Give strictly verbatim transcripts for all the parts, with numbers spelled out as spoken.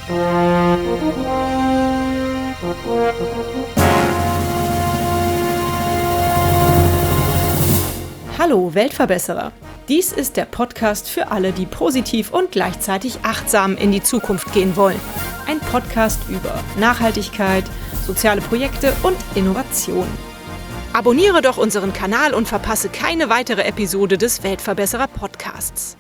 Hallo Weltverbesserer! Dies ist der Podcast für alle, die positiv und gleichzeitig achtsam in die Zukunft gehen wollen. Ein Podcast über Nachhaltigkeit, soziale Projekte und Innovation. Abonniere doch unseren Kanal und verpasse keine weitere Episode des Weltverbesserer Podcasts.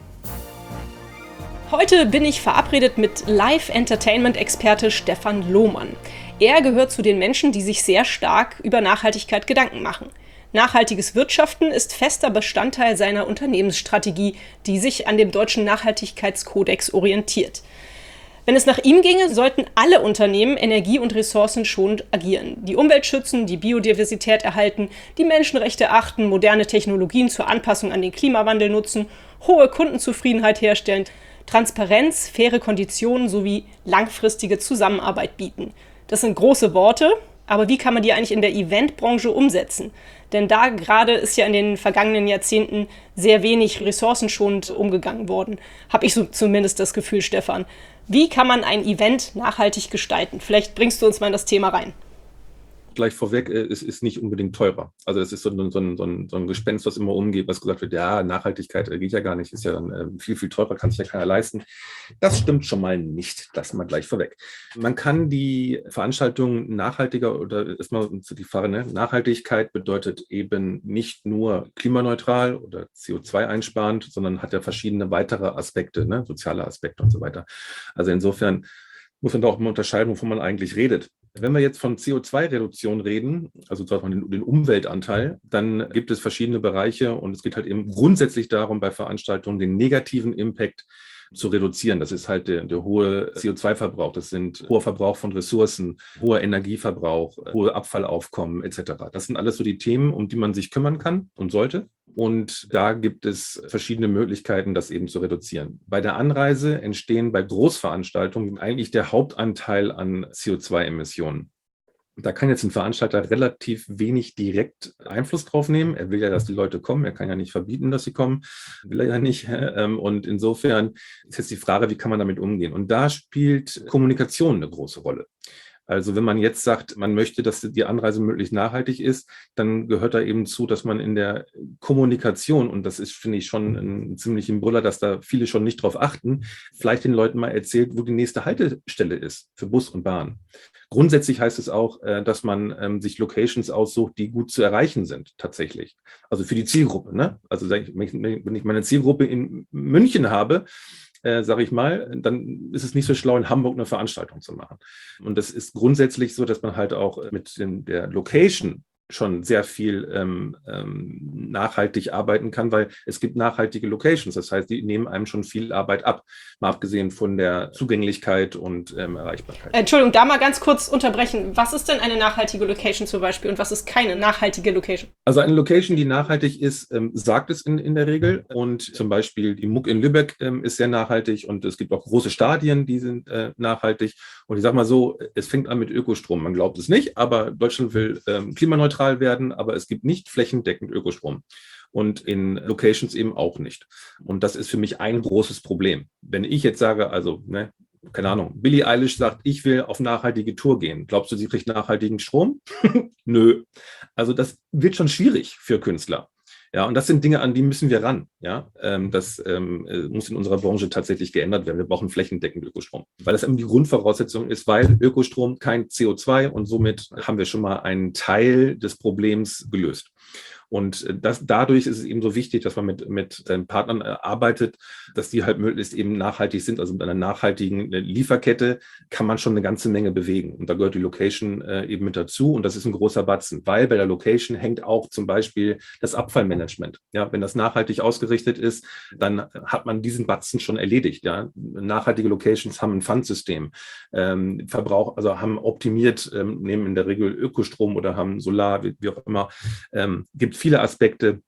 Heute bin ich verabredet mit Live-Entertainment-Experte Stefan Lohmann. Er gehört zu den Menschen, die sich sehr stark über Nachhaltigkeit Gedanken machen. Nachhaltiges Wirtschaften ist fester Bestandteil seiner Unternehmensstrategie, die sich an dem deutschen Nachhaltigkeitskodex orientiert. Wenn es nach ihm ginge, sollten alle Unternehmen energie- und ressourcenschonend agieren, die Umwelt schützen, die Biodiversität erhalten, die Menschenrechte achten, moderne Technologien zur Anpassung an den Klimawandel nutzen, hohe Kundenzufriedenheit herstellen, Transparenz, faire Konditionen sowie langfristige Zusammenarbeit bieten. Das sind große Worte, aber wie kann man die eigentlich in der Eventbranche umsetzen? Denn da gerade ist ja in den vergangenen Jahrzehnten sehr wenig ressourcenschonend umgegangen worden. Habe ich so zumindest das Gefühl, Stefan. Wie kann man ein Event nachhaltig gestalten? Vielleicht bringst du uns mal in das Thema rein. Gleich vorweg, es ist nicht unbedingt teurer. Also das ist so ein, so, ein, so, ein, so ein Gespenst, was immer umgeht, was gesagt wird, ja, Nachhaltigkeit geht ja gar nicht, ist ja dann viel, viel teurer, kann sich ja keiner leisten. Das stimmt schon mal nicht, das mal gleich vorweg. Man kann die Veranstaltung nachhaltiger, oder erstmal die Frage, ne? Nachhaltigkeit bedeutet eben nicht nur klimaneutral oder C O zwei einsparend, sondern hat ja verschiedene weitere Aspekte, ne? Soziale Aspekte und so weiter. Also insofern muss man da auch mal unterscheiden, wovon man eigentlich redet. Wenn wir jetzt von C O zwei Reduktion reden, also den, den Umweltanteil, dann gibt es verschiedene Bereiche und es geht halt eben grundsätzlich darum, bei Veranstaltungen den negativen Impact zu reduzieren. Das ist halt der, der hohe C O zwei Verbrauch, das sind hoher Verbrauch von Ressourcen, hoher Energieverbrauch, hohe Abfallaufkommen et cetera. Das sind alles so die Themen, um die man sich kümmern kann und sollte. Und da gibt es verschiedene Möglichkeiten, das eben zu reduzieren. Bei der Anreise entstehen bei Großveranstaltungen eigentlich der Hauptanteil an C O zwei Emissionen. Da kann jetzt ein Veranstalter relativ wenig direkt Einfluss drauf nehmen. Er will ja, dass die Leute kommen. Er kann ja nicht verbieten, dass sie kommen. Will er ja nicht. Und insofern ist jetzt die Frage, wie kann man damit umgehen? Und da spielt Kommunikation eine große Rolle. Also wenn man jetzt sagt, man möchte, dass die Anreise möglichst nachhaltig ist, dann gehört da eben zu, dass man in der Kommunikation, und das ist, finde ich, schon ein ziemlicher Brüller, dass da viele schon nicht drauf achten, vielleicht den Leuten mal erzählt, wo die nächste Haltestelle ist für Bus und Bahn. Grundsätzlich heißt es auch, dass man sich Locations aussucht, die gut zu erreichen sind, tatsächlich. Also für die Zielgruppe, ne? Also wenn ich meine Zielgruppe in München habe, Äh, sage ich mal, dann ist es nicht so schlau, in Hamburg eine Veranstaltung zu machen. Und das ist grundsätzlich so, dass man halt auch mit dem, der Location schon sehr viel ähm, ähm, nachhaltig arbeiten kann, weil es gibt nachhaltige Locations. Das heißt, die nehmen einem schon viel Arbeit ab, mal abgesehen von der Zugänglichkeit und ähm, Erreichbarkeit. Entschuldigung, da mal ganz kurz unterbrechen. Was ist denn eine nachhaltige Location zum Beispiel und was ist keine nachhaltige Location? Also eine Location, die nachhaltig ist, ähm, sagt es in, in der Regel. Und zum Beispiel die Muck in Lübeck ähm, ist sehr nachhaltig und es gibt auch große Stadien, die sind äh, nachhaltig. Und ich sage mal so, es fängt an mit Ökostrom. Man glaubt es nicht, aber Deutschland will ähm, klimaneutral werden, aber es gibt nicht flächendeckend Ökostrom und in Locations eben auch nicht. Und das ist für mich ein großes Problem. Wenn ich jetzt sage, also, ne, keine Ahnung, Billie Eilish sagt, ich will auf nachhaltige Tour gehen. Glaubst du, sie kriegt nachhaltigen Strom? Nö. Also das wird schon schwierig für Künstler. Ja, und das sind Dinge, an die müssen wir ran. Ja, ähm, das ähm, muss in unserer Branche tatsächlich geändert werden. Wir brauchen flächendeckend Ökostrom, weil das eben die Grundvoraussetzung ist, weil Ökostrom kein C O zwei und somit haben wir schon mal einen Teil des Problems gelöst. Und das, dadurch ist es eben so wichtig, dass man mit, mit seinen Partnern arbeitet, dass die halt möglichst eben nachhaltig sind. Also mit einer nachhaltigen Lieferkette kann man schon eine ganze Menge bewegen. Und da gehört die Location äh, eben mit dazu. Und das ist ein großer Batzen, weil bei der Location hängt auch zum Beispiel das Abfallmanagement. Ja, wenn das nachhaltig ausgerichtet ist, dann hat man diesen Batzen schon erledigt. Ja, nachhaltige Locations haben ein Pfandsystem, ähm, Verbrauch, also haben optimiert, ähm, nehmen in der Regel Ökostrom oder haben Solar, wie, wie auch immer, ähm, gibt viele Aspekte,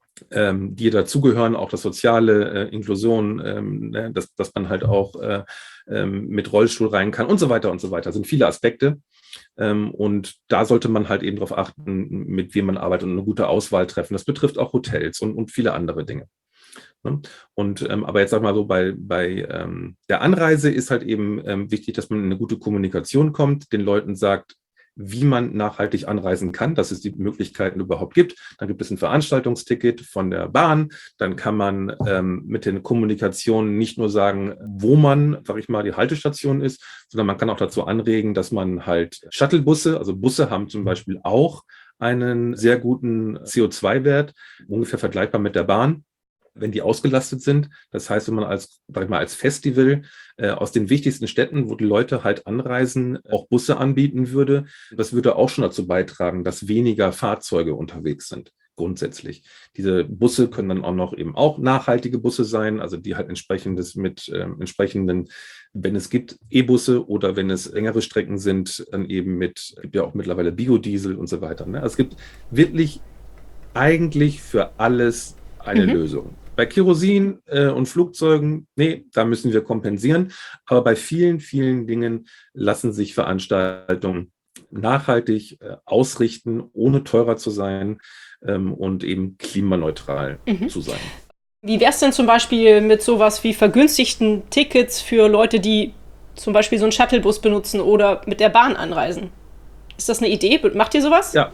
ähm, die dazugehören, auch das soziale, äh, Inklusion, ähm, ne, dass, dass man halt auch äh, ähm, mit Rollstuhl rein kann und so weiter und so weiter. Das sind viele Aspekte. Ähm, und da sollte man halt eben darauf achten, mit wem man arbeitet und eine gute Auswahl treffen. Das betrifft auch Hotels und, und viele andere Dinge. Ne? Und ähm, aber jetzt sag mal so, bei, bei ähm, der Anreise ist halt eben ähm, wichtig, dass man in eine gute Kommunikation kommt, den Leuten sagt, wie man nachhaltig anreisen kann, dass es die Möglichkeiten überhaupt gibt. Dann gibt es ein Veranstaltungsticket von der Bahn. Dann kann man ähm, mit den Kommunikationen nicht nur sagen, wo man, sag ich mal, die Haltestation ist, sondern man kann auch dazu anregen, dass man halt Shuttlebusse, also Busse haben zum Beispiel auch einen sehr guten C O zwei Wert, ungefähr vergleichbar mit der Bahn, wenn die ausgelastet sind. Das heißt, wenn man als, sag ich mal, als Festival äh, aus den wichtigsten Städten, wo die Leute halt anreisen, auch Busse anbieten würde, das würde auch schon dazu beitragen, dass weniger Fahrzeuge unterwegs sind, grundsätzlich. Diese Busse können dann auch noch eben auch nachhaltige Busse sein, also die halt entsprechendes mit äh, entsprechenden, wenn es gibt, E-Busse oder wenn es längere Strecken sind, dann eben mit, es gibt ja auch mittlerweile Biodiesel und so weiter. Ne? Also es gibt wirklich eigentlich für alles eine mhm. Lösung. Bei Kerosin äh, und Flugzeugen, nee, da müssen wir kompensieren. Aber bei vielen, vielen Dingen lassen sich Veranstaltungen nachhaltig äh, ausrichten, ohne teurer zu sein ähm, und eben klimaneutral mhm. zu sein. Wie wäre es denn zum Beispiel mit sowas wie vergünstigten Tickets für Leute, die zum Beispiel so einen Shuttlebus benutzen oder mit der Bahn anreisen? Ist das eine Idee? Macht ihr sowas? Ja.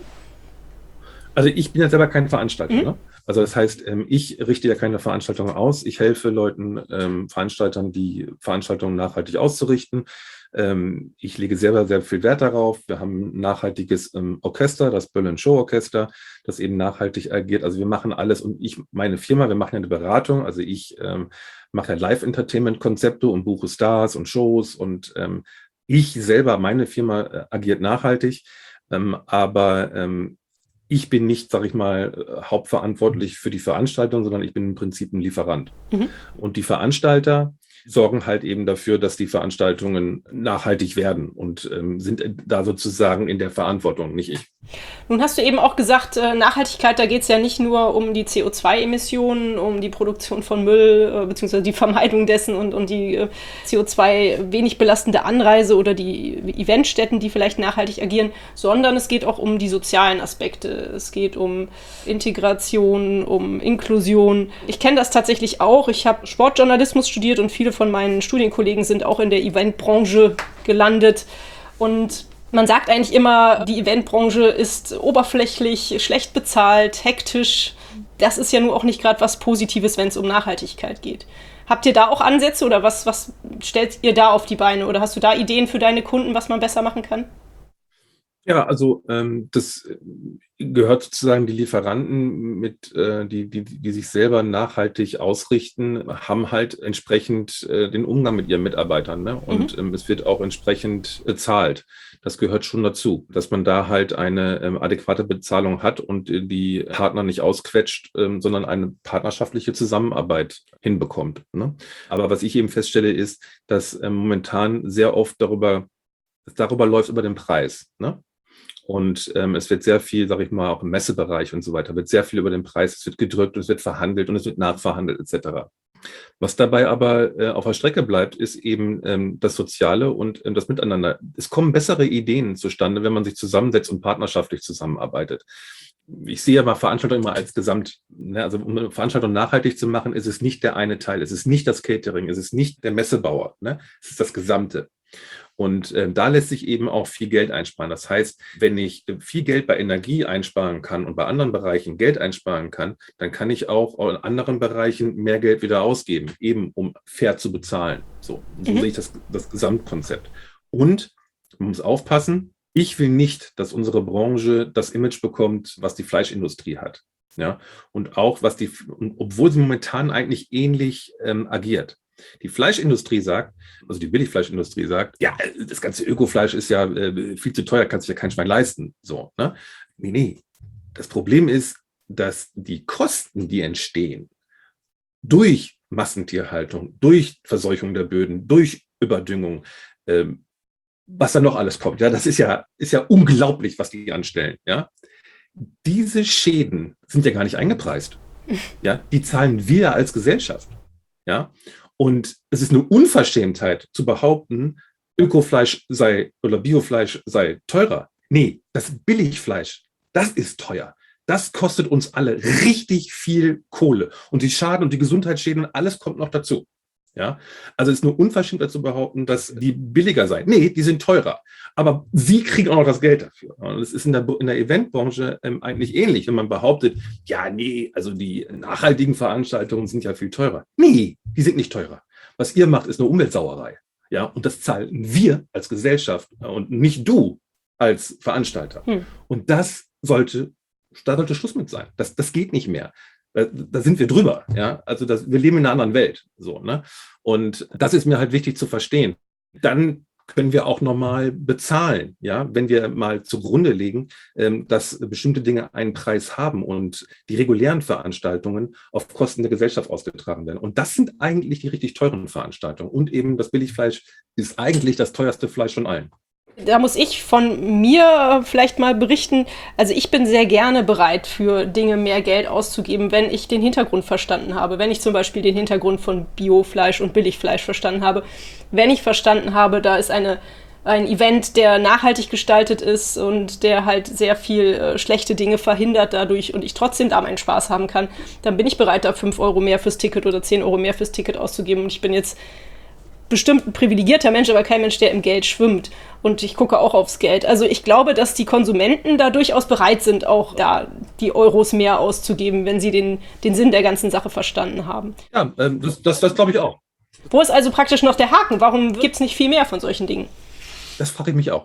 Also ich bin ja selber kein Veranstalter, mhm. ne? Also das heißt, ich richte ja keine Veranstaltungen aus. Ich helfe Leuten, ähm, Veranstaltern, die Veranstaltungen nachhaltig auszurichten. Ähm, ich lege selber sehr viel Wert darauf. Wir haben ein nachhaltiges ähm, Orchester, das Berlin Show Orchester, das eben nachhaltig agiert. Also wir machen alles und ich, meine Firma, wir machen ja eine Beratung. Also ich ähm, mache ja Live-Entertainment-Konzepte und buche Stars und Shows und ähm, ich selber, meine Firma äh, agiert nachhaltig, ähm, aber ähm, ich bin nicht, sage ich mal, hauptverantwortlich für die Veranstaltung, sondern ich bin im Prinzip ein Lieferant. Mhm. Und die Veranstalter sorgen halt eben dafür, dass die Veranstaltungen nachhaltig werden und ähm, sind da sozusagen in der Verantwortung, nicht ich. Nun hast du eben auch gesagt, äh, Nachhaltigkeit, da geht es ja nicht nur um die C O zwei Emissionen, um die Produktion von Müll, äh, beziehungsweise die Vermeidung dessen und, und die äh, C O zwei wenig belastende Anreise oder die Eventstätten, die vielleicht nachhaltig agieren, sondern es geht auch um die sozialen Aspekte. Es geht um Integration, um Inklusion. Ich kenne das tatsächlich auch. Ich habe Sportjournalismus studiert und viele von meinen Studienkollegen sind auch in der Eventbranche gelandet. Und man sagt eigentlich immer, die Eventbranche ist oberflächlich, schlecht bezahlt, hektisch. Das ist ja nur auch nicht gerade was Positives, wenn es um Nachhaltigkeit geht. Habt ihr da auch Ansätze oder was, was stellt ihr da auf die Beine? Oder hast du da Ideen für deine Kunden, was man besser machen kann? Ja, also ähm, das gehört sozusagen, die Lieferanten, mit, äh, die, die, die sich selber nachhaltig ausrichten, haben halt entsprechend äh, den Umgang mit ihren Mitarbeitern. Ne? Und mhm. ähm, es wird auch entsprechend bezahlt. Das gehört schon dazu, dass man da halt eine ähm, adäquate Bezahlung hat und äh, die Partner nicht ausquetscht, ähm, sondern eine partnerschaftliche Zusammenarbeit hinbekommt. Ne? Aber was ich eben feststelle, ist, dass ähm, momentan sehr oft darüber, darüber läuft über den Preis. Ne? Und ähm, es wird sehr viel, sage ich mal, auch im Messebereich und so weiter, wird sehr viel über den Preis, es wird gedrückt und es wird verhandelt und es wird nachverhandelt et cetera. Was dabei aber äh, auf der Strecke bleibt, ist eben ähm, das Soziale und ähm, das Miteinander. Es kommen bessere Ideen zustande, wenn man sich zusammensetzt und partnerschaftlich zusammenarbeitet. Ich sehe aber Veranstaltungen immer als Gesamt, ne? Also um eine Veranstaltung nachhaltig zu machen, ist es nicht der eine Teil, es ist nicht das Catering, es ist nicht der Messebauer, ne? Es ist das Gesamte. Und äh, da lässt sich eben auch viel Geld einsparen. Das heißt, wenn ich viel Geld bei Energie einsparen kann und bei anderen Bereichen Geld einsparen kann, dann kann ich auch in anderen Bereichen mehr Geld wieder ausgeben, eben um fair zu bezahlen. So, so mhm. sehe ich das, das Gesamtkonzept. Und man muss aufpassen, ich will nicht, dass unsere Branche das Image bekommt, was die Fleischindustrie hat. Ja? Und auch, was die, obwohl sie momentan eigentlich ähnlich ähm, agiert. Die Fleischindustrie sagt, also die Billigfleischindustrie sagt, ja, das ganze Ökofleisch ist ja äh, viel zu teuer, kann sich ja kein Schwein leisten. So, ne? Nee, nee. Das Problem ist, dass die Kosten, die entstehen, durch Massentierhaltung, durch Verseuchung der Böden, durch Überdüngung, ähm, was da noch alles kommt, ja, das ist ja, ist ja unglaublich, was die anstellen, ja. Diese Schäden sind ja gar nicht eingepreist. Ja, die zahlen wir als Gesellschaft. Ja. Und es ist eine Unverschämtheit zu behaupten, Ökofleisch sei oder Biofleisch sei teurer. Nee, das Billigfleisch, das ist teuer. Das kostet uns alle richtig viel Kohle. Und die Schaden und die Gesundheitsschäden, alles kommt noch dazu. Ja, also es ist nur unverschämt zu behaupten, dass die billiger seien. Nee, die sind teurer. Aber sie kriegen auch noch das Geld dafür. Und es ist in der, in der Eventbranche ähm, eigentlich ähnlich, wenn man behauptet, ja, nee, also die nachhaltigen Veranstaltungen sind ja viel teurer. Nee, die sind nicht teurer. Was ihr macht, ist eine Umweltsauerei. Ja, und das zahlen wir als Gesellschaft und nicht du als Veranstalter. Hm. Und das sollte, da sollte Schluss mit sein. Das, das geht nicht mehr. Da sind wir drüber, ja. Also das, wir leben in einer anderen Welt, so, ne? Und das ist mir halt wichtig zu verstehen. Dann können wir auch normal bezahlen, ja, wenn wir mal zugrunde legen, ähm, dass bestimmte Dinge einen Preis haben und die regulären Veranstaltungen auf Kosten der Gesellschaft ausgetragen werden. Und das sind eigentlich die richtig teuren Veranstaltungen. Und eben das Billigfleisch ist eigentlich das teuerste Fleisch von allen. Da muss ich von mir vielleicht mal berichten. Also ich bin sehr gerne bereit, für Dinge mehr Geld auszugeben, wenn ich den Hintergrund verstanden habe. Wenn ich zum Beispiel den Hintergrund von Biofleisch und Billigfleisch verstanden habe. Wenn ich verstanden habe, da ist eine, ein Event, der nachhaltig gestaltet ist und der halt sehr viel äh, schlechte Dinge verhindert dadurch und ich trotzdem da meinen Spaß haben kann, dann bin ich bereit, da fünf Euro mehr fürs Ticket oder zehn Euro mehr fürs Ticket auszugeben. Und ich bin jetzt bestimmt ein privilegierter Mensch, aber kein Mensch, der im Geld schwimmt. Und ich gucke auch aufs Geld. Also ich glaube, dass die Konsumenten da durchaus bereit sind, auch da die Euros mehr auszugeben, wenn sie den, den Sinn der ganzen Sache verstanden haben. Ja, ähm, das, das, das glaube ich auch. Wo ist also praktisch noch der Haken? Warum gibt es nicht viel mehr von solchen Dingen? Das frage ich mich auch.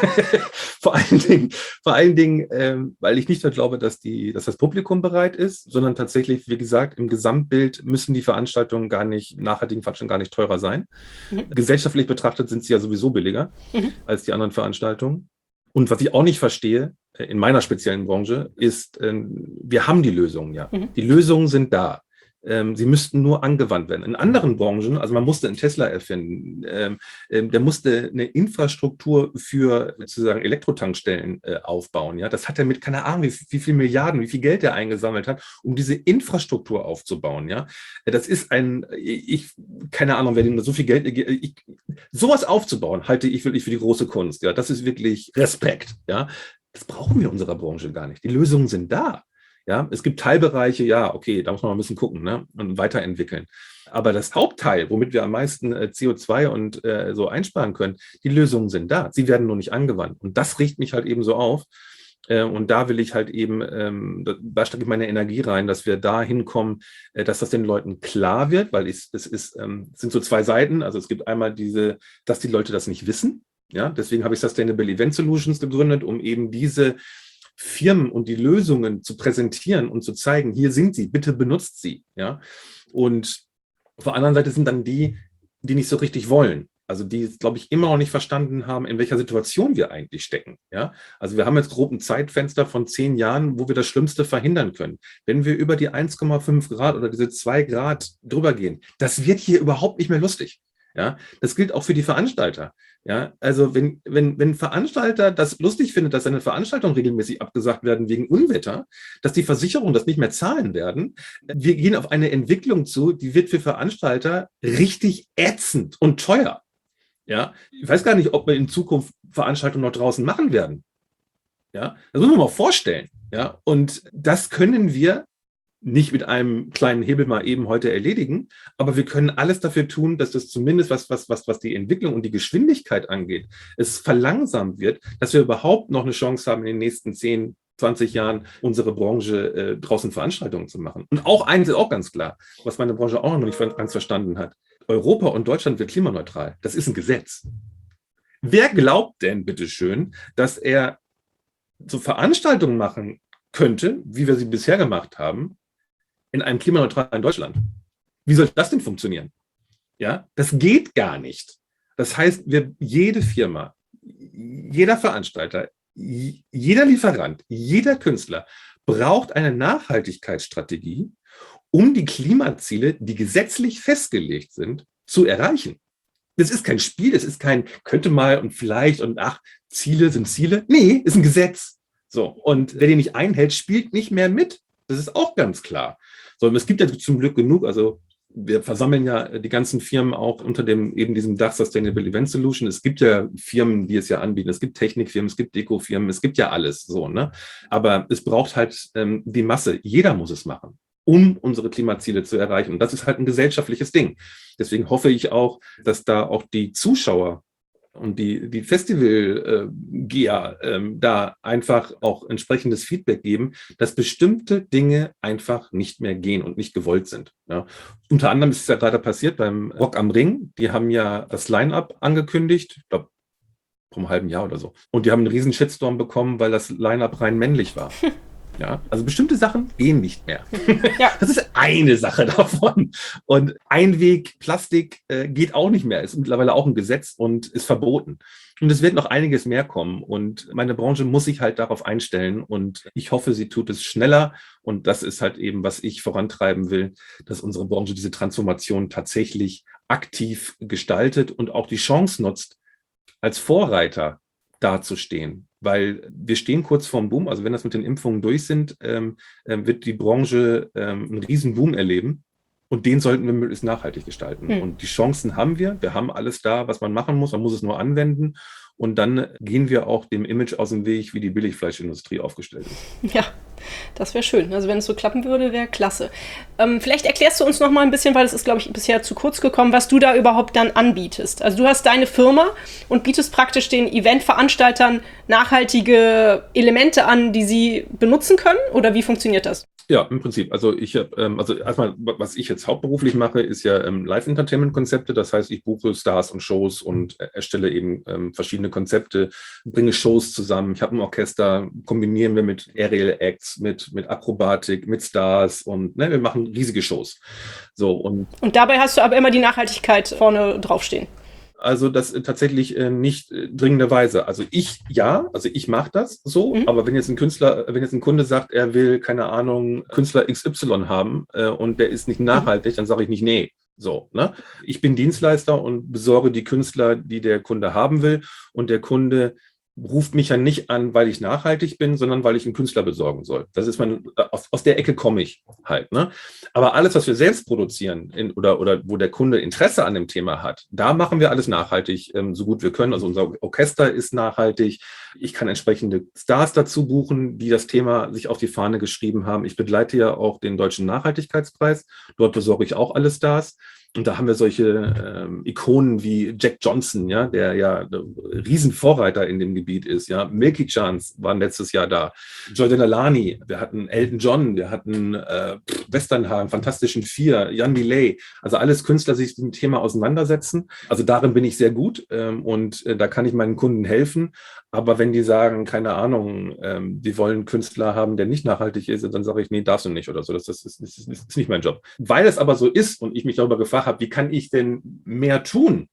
vor allen Dingen, vor allen Dingen ähm, weil ich nicht nur glaube, dass, die, dass das Publikum bereit ist, sondern tatsächlich, wie gesagt, im Gesamtbild müssen die Veranstaltungen gar nicht, nachhaltigen Veranstaltungen gar nicht teurer sein. Mhm. Gesellschaftlich betrachtet sind sie ja sowieso billiger mhm. als die anderen Veranstaltungen. Und was ich auch nicht verstehe, in meiner speziellen Branche, ist, ähm, wir haben die Lösungen ja. Mhm. Die Lösungen sind da. Sie müssten nur angewandt werden. In anderen Branchen, also man musste einen Tesla erfinden, ähm, ähm, der musste eine Infrastruktur für sozusagen Elektrotankstellen äh, aufbauen. Ja, das hat er mit keine Ahnung, wie, wie viel Milliarden, wie viel Geld er eingesammelt hat, um diese Infrastruktur aufzubauen. Ja, das ist ein, ich keine Ahnung, wer dem so viel Geld, ich, sowas aufzubauen, halte ich wirklich für die große Kunst. Ja, das ist wirklich Respekt. Ja, das brauchen wir in unserer Branche gar nicht. Die Lösungen sind da. Ja, es gibt Teilbereiche, ja, okay, da muss man mal ein bisschen gucken, ne, und weiterentwickeln. Aber das Hauptteil, womit wir am meisten äh, C O zwei und äh, so einsparen können, die Lösungen sind da. Sie werden nur nicht angewandt. Und das riecht mich halt eben so auf. Äh, und da will ich halt eben, ähm, da, da stecke ich meine Energie rein, dass wir da hinkommen, äh, dass das den Leuten klar wird, weil es, es ist, ähm, es sind so zwei Seiten. Also es gibt einmal diese, dass die Leute das nicht wissen. Ja, deswegen habe ich Sustainable Event Solutions gegründet, um eben diese Firmen und die Lösungen zu präsentieren und zu zeigen, hier sind sie, bitte benutzt sie. Ja? Und auf der anderen Seite sind dann die, die nicht so richtig wollen. Also die, glaube ich, immer noch nicht verstanden haben, in welcher Situation wir eigentlich stecken. Ja? Also wir haben jetzt grob ein Zeitfenster von zehn Jahren, wo wir das Schlimmste verhindern können. Wenn wir über die eins Komma fünf Grad oder diese zwei Grad drüber gehen, das wird hier überhaupt nicht mehr lustig. Ja, das gilt auch für die Veranstalter. Ja, also wenn, wenn, wenn ein Veranstalter das lustig findet, dass seine Veranstaltungen regelmäßig abgesagt werden wegen Unwetter, dass die Versicherungen das nicht mehr zahlen werden, wir gehen auf eine Entwicklung zu, die wird für Veranstalter richtig ätzend und teuer. Ja, ich weiß gar nicht, ob wir in Zukunft Veranstaltungen noch draußen machen werden. Ja, das muss man mal vorstellen. Ja, und das können wir nicht mit einem kleinen Hebel mal eben heute erledigen, aber wir können alles dafür tun, dass das zumindest, was, was, was, was die Entwicklung und die Geschwindigkeit angeht, es verlangsamt wird, dass wir überhaupt noch eine Chance haben, in den nächsten zehn, zwanzig Jahren unsere Branche äh, draußen Veranstaltungen zu machen. Und auch eins ist auch ganz klar, was meine Branche auch noch nicht ganz verstanden hat. Europa und Deutschland wird klimaneutral. Das ist ein Gesetz. Wer glaubt denn, bitteschön, dass er so Veranstaltungen machen könnte, wie wir sie bisher gemacht haben, in einem klimaneutralen Deutschland? Wie soll das denn funktionieren? Ja, das geht gar nicht. Das heißt, wir, jede Firma, jeder Veranstalter, jeder Lieferant, jeder Künstler braucht eine Nachhaltigkeitsstrategie, um die Klimaziele, die gesetzlich festgelegt sind, zu erreichen. Das ist kein Spiel, das ist kein könnte mal und vielleicht und ach, Ziele sind Ziele. Nee, ist ein Gesetz. So, und wer den nicht einhält, spielt nicht mehr mit. Das ist auch ganz klar. So, und es gibt ja zum Glück genug, also wir versammeln ja die ganzen Firmen auch unter dem eben diesem Dach Sustainable Event Solution. Es gibt ja Firmen, die es ja anbieten. Es gibt Technikfirmen, es gibt Dekofirmen, es gibt ja alles so, ne? Aber es braucht halt ähm, die Masse. Jeder muss es machen, um unsere Klimaziele zu erreichen. Und das ist halt ein gesellschaftliches Ding. Deswegen hoffe ich auch, dass da auch die Zuschauer und die, die Festival-Geher äh, ähm, da einfach auch entsprechendes Feedback geben, dass bestimmte Dinge einfach nicht mehr gehen und nicht gewollt sind. Ja. Unter anderem ist es ja gerade passiert beim Rock am Ring. Die haben ja das Line-Up angekündigt, ich glaube, vor einem halben Jahr oder so. Und die haben einen riesen Shitstorm bekommen, weil das Line-Up rein männlich war. Ja, also bestimmte Sachen gehen nicht mehr. Ja. Das ist eine Sache davon. Und Einweg Plastik äh, geht auch nicht mehr. Ist mittlerweile auch ein Gesetz und ist verboten. Und es wird noch einiges mehr kommen. Und meine Branche muss sich halt darauf einstellen. Und ich hoffe, sie tut es schneller. Und das ist halt eben, was ich vorantreiben will, dass unsere Branche diese Transformation tatsächlich aktiv gestaltet und auch die Chance nutzt, als Vorreiter dazustehen. Weil wir stehen kurz vorm Boom, also wenn das mit den Impfungen durch sind, ähm, äh, wird die Branche ähm, einen riesen Boom erleben und den sollten wir möglichst nachhaltig gestalten. Hm. Und die Chancen haben wir, wir haben alles da, was man machen muss, man muss es nur anwenden und dann gehen wir auch dem Image aus dem Weg, wie die Billigfleischindustrie aufgestellt ist. Ja, das wäre schön. Also wenn es so klappen würde, wäre klasse. Ähm, vielleicht erklärst du uns noch mal ein bisschen, weil es ist, glaube ich, bisher zu kurz gekommen, was du da überhaupt dann anbietest. Also du hast deine Firma und bietest praktisch den Eventveranstaltern nachhaltige Elemente an, die sie benutzen können? Oder wie funktioniert das? Ja, im Prinzip. Also ich habe, ähm, also erstmal, was ich jetzt hauptberuflich mache, ist ja ähm, Live-Entertainment-Konzepte. Das heißt, ich buche Stars und Shows und äh, erstelle eben ähm, verschiedene Konzepte, bringe Shows zusammen. Ich habe ein Orchester, kombinieren wir mit Aerial Acts, mit, mit Akrobatik, mit Stars und ne, wir machen riesige Shows. So, und, und dabei hast du aber immer die Nachhaltigkeit vorne draufstehen. Also das äh, tatsächlich äh, nicht äh, dringenderweise. Also ich, ja, also ich mache das so, mhm. aber wenn jetzt ein Künstler, wenn jetzt ein Kunde sagt, er will, keine Ahnung, Künstler X Y haben äh, und der ist nicht nachhaltig, mhm. dann sage ich nicht, nee. So, ne? Ich bin Dienstleister und besorge die Künstler, die der Kunde haben will und der Kunde ruft mich ja nicht an, weil ich nachhaltig bin, sondern weil ich einen Künstler besorgen soll. Das ist man, aus, aus der Ecke komme ich halt. Ne? Aber alles, was wir selbst produzieren in, oder, oder wo der Kunde Interesse an dem Thema hat, da machen wir alles nachhaltig, ähm, so gut wir können. Also unser Orchester ist nachhaltig. Ich kann entsprechende Stars dazu buchen, die das Thema sich auf die Fahne geschrieben haben. Ich begleite ja auch den Deutschen Nachhaltigkeitspreis. Dort besorge ich auch alle Stars. Und da haben wir solche ähm, Ikonen wie Jack Johnson, ja, der ja Riesenvorreiter in dem Gebiet ist. Ja, Milky Chance waren letztes Jahr da. Jordan Alani, wir hatten Elton John, wir hatten äh, Westernhagen, Fantastischen Vier, Jan Delay. Also alles Künstler, die sich mit dem Thema auseinandersetzen. Also darin bin ich sehr gut ähm, und äh, da kann ich meinen Kunden helfen. Aber wenn die sagen, keine Ahnung, ähm, die wollen einen Künstler haben, der nicht nachhaltig ist, dann sage ich, nee, darfst du nicht oder so. Das, das, ist, das ist nicht mein Job. Weil es aber so ist und ich mich darüber gefragt habe, wie kann ich denn mehr tun,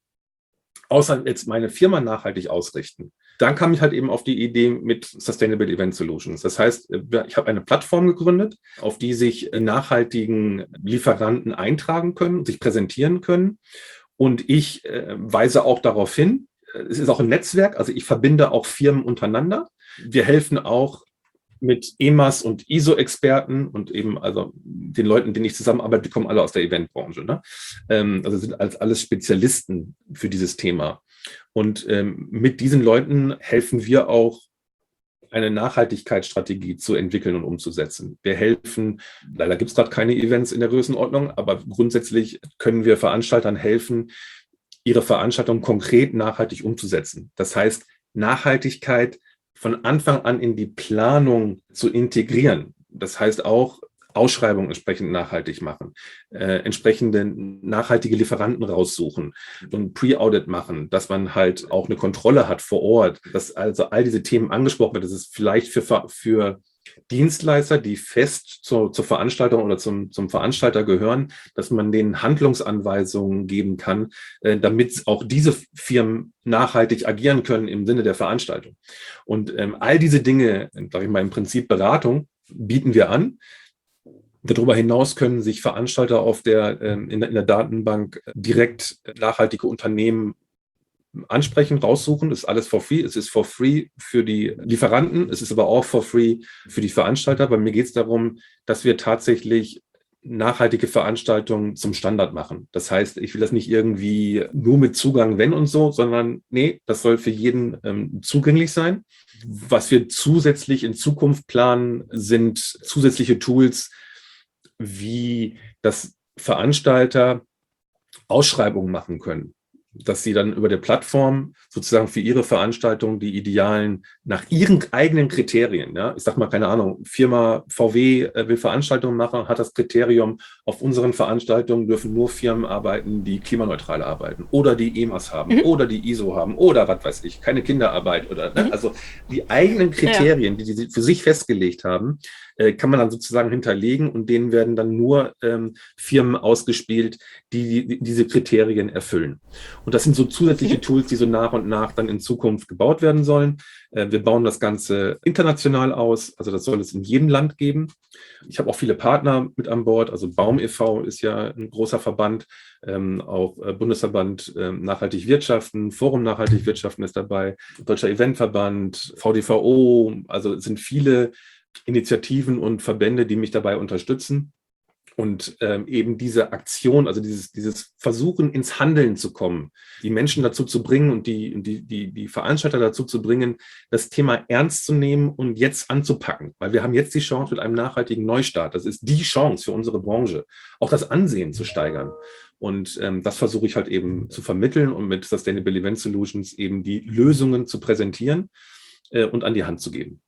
außer jetzt meine Firma nachhaltig ausrichten? Dann kam ich halt eben auf die Idee mit Sustainable Event Solutions. Das heißt, ich habe eine Plattform gegründet, auf die sich nachhaltigen Lieferanten eintragen können, sich präsentieren können. Und ich äh, weise auch darauf hin, es ist auch ein Netzwerk, also ich verbinde auch Firmen untereinander. Wir helfen auch mit E M A S und I S O-Experten und eben also den Leuten, denen ich zusammenarbeite, die kommen alle aus der Eventbranche. Ne? Ähm, also sind als alles Spezialisten für dieses Thema. Und ähm, mit diesen Leuten helfen wir auch, eine Nachhaltigkeitsstrategie zu entwickeln und umzusetzen. Wir helfen, leider gibt es gerade keine Events in der Größenordnung, aber grundsätzlich können wir Veranstaltern helfen, ihre Veranstaltung konkret nachhaltig umzusetzen. Das heißt, Nachhaltigkeit von Anfang an in die Planung zu integrieren. Das heißt auch, Ausschreibungen entsprechend nachhaltig machen, äh, entsprechende nachhaltige Lieferanten raussuchen und Pre-Audit machen, dass man halt auch eine Kontrolle hat vor Ort, dass also all diese Themen angesprochen werden. Das ist vielleicht für, für Dienstleister, die fest zur, zur Veranstaltung oder zum, zum Veranstalter gehören, dass man denen Handlungsanweisungen geben kann, äh, damit auch diese Firmen nachhaltig agieren können im Sinne der Veranstaltung. Und ähm, all diese Dinge, sage ich mal, im Prinzip Beratung, bieten wir an. Darüber hinaus können sich Veranstalter auf der, ähm, in, der, in der Datenbank direkt nachhaltige Unternehmen ansprechen, raussuchen. Das ist alles for free. Es ist for free für die Lieferanten. Es ist aber auch for free für die Veranstalter. Bei mir geht es darum, dass wir tatsächlich nachhaltige Veranstaltungen zum Standard machen. Das heißt, ich will das nicht irgendwie nur mit Zugang, wenn und so, sondern nee, das soll für jeden ähm, zugänglich sein. Was wir zusätzlich in Zukunft planen, sind zusätzliche Tools, wie das Veranstalter Ausschreibungen machen können, dass sie dann über der Plattform sozusagen für ihre Veranstaltung die idealen, nach ihren eigenen Kriterien, ja, ich sag mal, keine Ahnung, Firma V W will Veranstaltungen machen, hat das Kriterium, auf unseren Veranstaltungen dürfen nur Firmen arbeiten, die klimaneutral arbeiten oder die E M A S haben mhm. oder die I S O haben oder was weiß ich, keine Kinderarbeit oder, ne? Mhm. Also die eigenen Kriterien, ja. die sie für sich festgelegt haben, äh, kann man dann sozusagen hinterlegen und denen werden dann nur ähm, Firmen ausgespielt, die, die diese Kriterien erfüllen. Und das sind so zusätzliche Tools, die so nach und nach dann in Zukunft gebaut werden sollen. Wir bauen das Ganze international aus, also das soll es in jedem Land geben. Ich habe auch viele Partner mit an Bord, also Baum e V ist ja ein großer Verband, ähm, auch Bundesverband ähm, Nachhaltig Wirtschaften, Forum Nachhaltig Wirtschaften ist dabei, Deutscher Eventverband, V D V O, also es sind viele Initiativen und Verbände, die mich dabei unterstützen. Und ähm, eben diese Aktion, also dieses, dieses Versuchen, ins Handeln zu kommen, die Menschen dazu zu bringen und die, die, die, die Veranstalter dazu zu bringen, das Thema ernst zu nehmen und jetzt anzupacken. Weil wir haben jetzt die Chance mit einem nachhaltigen Neustart. Das ist die Chance für unsere Branche, auch das Ansehen zu steigern. Und ähm, das versuche ich halt eben zu vermitteln und mit Sustainable Event Solutions eben die Lösungen zu präsentieren äh, und an die Hand zu geben.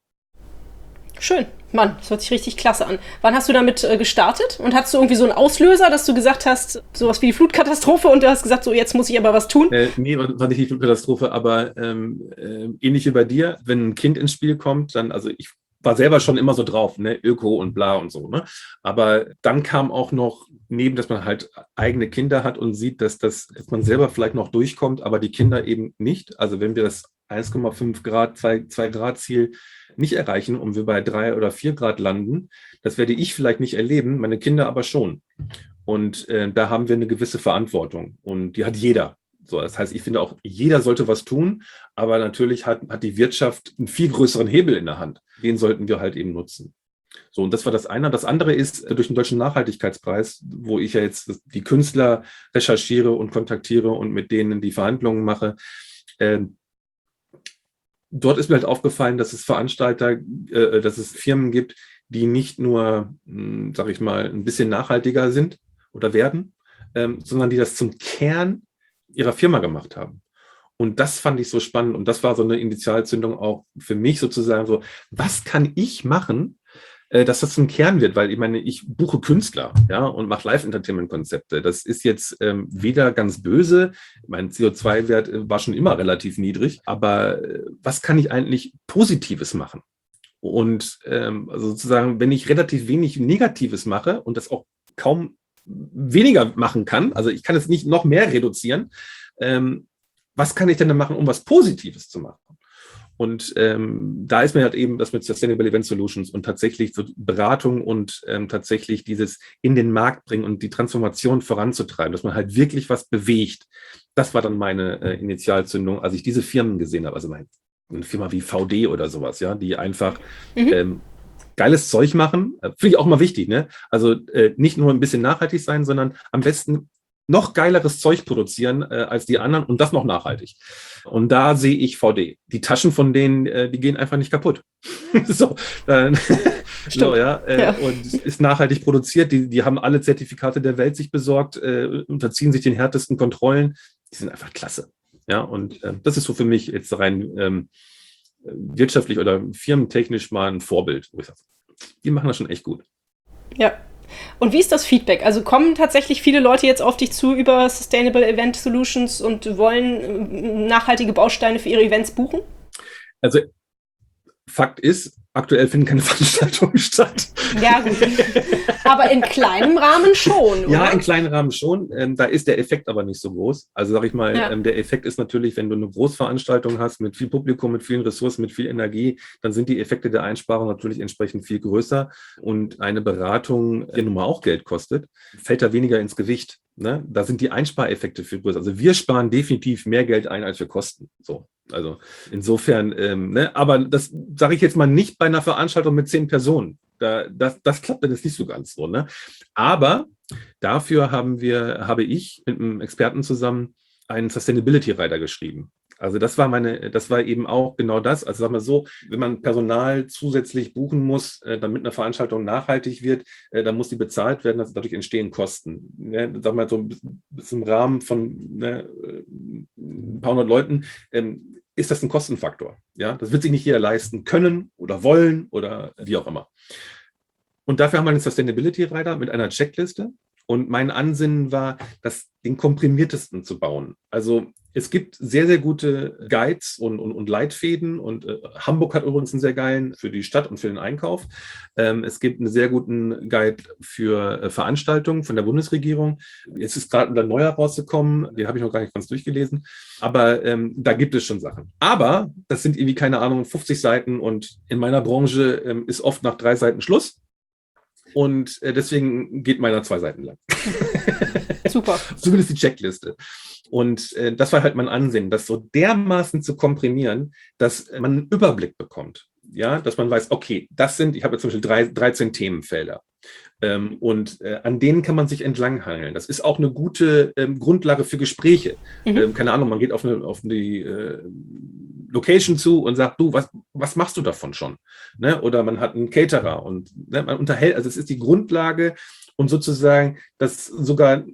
Schön. Mann, das hört sich richtig klasse an. Wann hast du damit äh, gestartet? Und hattest du irgendwie so einen Auslöser, dass du gesagt hast, sowas wie die Flutkatastrophe und du hast gesagt, so jetzt muss ich aber was tun? Äh, nee, war nicht die Flutkatastrophe, aber ähm, äh, ähnlich wie bei dir, wenn ein Kind ins Spiel kommt, dann, also ich war selber schon immer so drauf, ne, Öko und bla und so, ne? Aber dann kam auch noch neben, dass man halt eigene Kinder hat und sieht, dass, das, dass man selber vielleicht noch durchkommt, aber die Kinder eben nicht. Also wenn wir das eins Komma fünf Grad, zwei Grad Ziel nicht erreichen und wir bei drei oder vier Grad landen, das werde ich vielleicht nicht erleben, meine Kinder aber schon. Und äh, da haben wir eine gewisse Verantwortung und die hat jeder. So, das heißt, ich finde auch, jeder sollte was tun, aber natürlich hat, hat die Wirtschaft einen viel größeren Hebel in der Hand. Den sollten wir halt eben nutzen. So, und das war das eine. Das andere ist durch den Deutschen Nachhaltigkeitspreis, wo ich ja jetzt die Künstler recherchiere und kontaktiere und mit denen die Verhandlungen mache. Äh, dort ist mir halt aufgefallen, dass es Veranstalter, äh, dass es Firmen gibt, die nicht nur, mh, sag ich mal, ein bisschen nachhaltiger sind oder werden, ähm, sondern die das zum Kern ihrer Firma gemacht haben. Und das fand ich so spannend. Und das war so eine Initialzündung auch für mich sozusagen so, was kann ich machen, äh, dass das zum Kern wird? Weil ich meine, ich buche Künstler, ja, und mache Live-Entertainment-Konzepte. Das ist jetzt ähm, weder ganz böse, mein C O zwei Wert war schon immer relativ niedrig, aber äh, was kann ich eigentlich Positives machen? Und ähm, also sozusagen, wenn ich relativ wenig Negatives mache und das auch kaum weniger machen kann, also ich kann es nicht noch mehr reduzieren, ähm, was kann ich denn dann machen, um was Positives zu machen? Und ähm, da ist mir halt eben das mit Sustainable Event Solutions und tatsächlich so Beratung und ähm, tatsächlich dieses in den Markt bringen und die Transformation voranzutreiben, dass man halt wirklich was bewegt. Das war dann meine äh, Initialzündung, als ich diese Firmen gesehen habe, also meine, eine Firma wie V D oder sowas, ja, die einfach mhm. ähm, geiles Zeug machen, finde ich auch mal wichtig, ne? Also äh, nicht nur ein bisschen nachhaltig sein, sondern am besten noch geileres Zeug produzieren äh, als die anderen und das noch nachhaltig. Und da sehe ich V D. Die Taschen von denen, äh, die gehen einfach nicht kaputt. so, äh, so, ja, äh, ja. Und ist nachhaltig produziert. Die, die haben alle Zertifikate der Welt sich besorgt, äh, unterziehen sich den härtesten Kontrollen. Die sind einfach klasse. Ja, und äh, das ist so für mich jetzt rein ähm, wirtschaftlich oder firmentechnisch mal ein Vorbild, wo ich sage, die machen das schon echt gut. Ja. Und wie ist das Feedback? Also kommen tatsächlich viele Leute jetzt auf dich zu über Sustainable Event Solutions und wollen nachhaltige Bausteine für ihre Events buchen? Also Fakt ist, aktuell finden keine Veranstaltungen statt. Ja, gut. Aber in kleinem Rahmen schon, oder? Ja, in kleinem Rahmen schon. Ähm, da ist der Effekt aber nicht so groß. Also sag ich mal, ja. ähm, der Effekt ist natürlich, wenn du eine Großveranstaltung hast mit viel Publikum, mit vielen Ressourcen, mit viel Energie, dann sind die Effekte der Einsparung natürlich entsprechend viel größer. Und eine Beratung, die nun mal auch Geld kostet, fällt da weniger ins Gewicht. Ne? Da sind die Einspareffekte viel größer. Also wir sparen definitiv mehr Geld ein, als wir kosten. So. Also insofern, ähm, ne, aber das sage ich jetzt mal nicht bei einer Veranstaltung mit zehn Personen. da, das, das klappt dann jetzt nicht so ganz so. Ne? Aber dafür haben wir, habe ich mit einem Experten zusammen einen Sustainability-Rider geschrieben. Also das war meine, das war eben auch genau das. Also sagen wir so, wenn man Personal zusätzlich buchen muss, äh, damit eine Veranstaltung nachhaltig wird, äh, dann muss die bezahlt werden, also dadurch entstehen Kosten. Ne? Sagen wir so bis, bis im Rahmen von ne, ein paar hundert Leuten ähm, ist das ein Kostenfaktor. Ja? Das wird sich nicht jeder leisten können oder wollen oder wie auch immer. Und dafür haben wir einen Sustainability-Rider mit einer Checkliste. Und mein Ansinnen war, das den komprimiertesten zu bauen. Also es gibt sehr, sehr gute Guides und, und, und Leitfäden. Und äh, Hamburg hat übrigens einen sehr geilen für die Stadt und für den Einkauf. Ähm, es gibt einen sehr guten Guide für äh, Veranstaltungen von der Bundesregierung. Jetzt ist gerade ein neuer rausgekommen. Den habe ich noch gar nicht ganz durchgelesen. Aber ähm, da gibt es schon Sachen. Aber das sind irgendwie, keine Ahnung, fünfzig Seiten. Und in meiner Branche ähm, ist oft nach drei Seiten Schluss. Und äh, deswegen geht meiner zwei Seiten lang. Super. Zumindest die Checkliste. Und äh, das war halt mein Ansinnen, das so dermaßen zu komprimieren, dass man einen Überblick bekommt. Ja, dass man weiß, okay, das sind, ich habe jetzt zum Beispiel drei, dreizehn Themenfelder. Ähm, und äh, an denen kann man sich entlanghangeln. Das ist auch eine gute ähm, Grundlage für Gespräche. Mhm. Ähm, keine Ahnung, man geht auf, eine, auf die äh, Location zu und sagt, du, was, was machst du davon schon? Ne? Oder man hat einen Caterer und ne, man unterhält, also es ist die Grundlage und sozusagen, dass sogar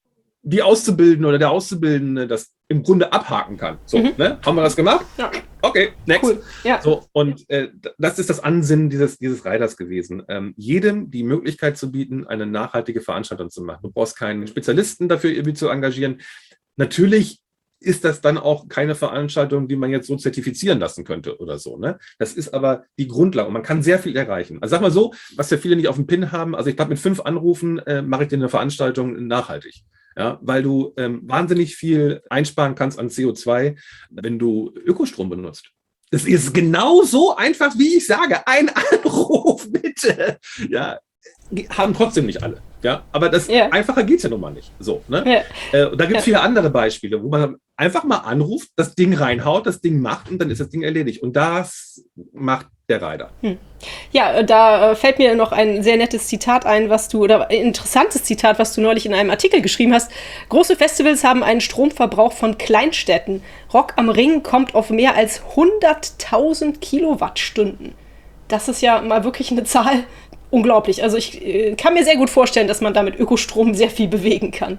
die Auszubildende oder der Auszubildende das im Grunde abhaken kann. So, mhm. ne? Haben wir das gemacht? Ja. Okay, next. Cool. Ja. So, und äh, das ist das Ansinnen dieses, dieses Riders gewesen. Ähm, jedem die Möglichkeit zu bieten, eine nachhaltige Veranstaltung zu machen. Du brauchst keinen Spezialisten dafür irgendwie zu engagieren. Natürlich ist das dann auch keine Veranstaltung, die man jetzt so zertifizieren lassen könnte oder so. Ne? Das ist aber die Grundlage und man kann sehr viel erreichen. Also sag mal so, was ja viele nicht auf dem Pin haben, also ich glaube, mit fünf Anrufen äh, mache ich dir eine Veranstaltung nachhaltig. Ja, weil du ähm, wahnsinnig viel einsparen kannst an C O zwei, wenn du Ökostrom benutzt. Es ist genau so einfach, wie ich sage. Ein Anruf, bitte. Ja, haben trotzdem nicht alle. Ja, aber das ja. Einfacher geht es ja nun mal nicht. So, ne? Ja. Äh, da gibt es ja. viele andere Beispiele, wo man einfach mal anruft, das Ding reinhaut, das Ding macht und dann ist das Ding erledigt. Und das macht der Rider. Hm. Ja, da fällt mir noch ein sehr nettes Zitat ein, was du, oder ein interessantes Zitat, was du neulich in einem Artikel geschrieben hast. Große Festivals haben einen Stromverbrauch von Kleinstädten. Rock am Ring kommt auf mehr als hunderttausend Kilowattstunden. Das ist ja mal wirklich eine Zahl. Unglaublich. Also ich äh, kann mir sehr gut vorstellen, dass man da mit Ökostrom sehr viel bewegen kann.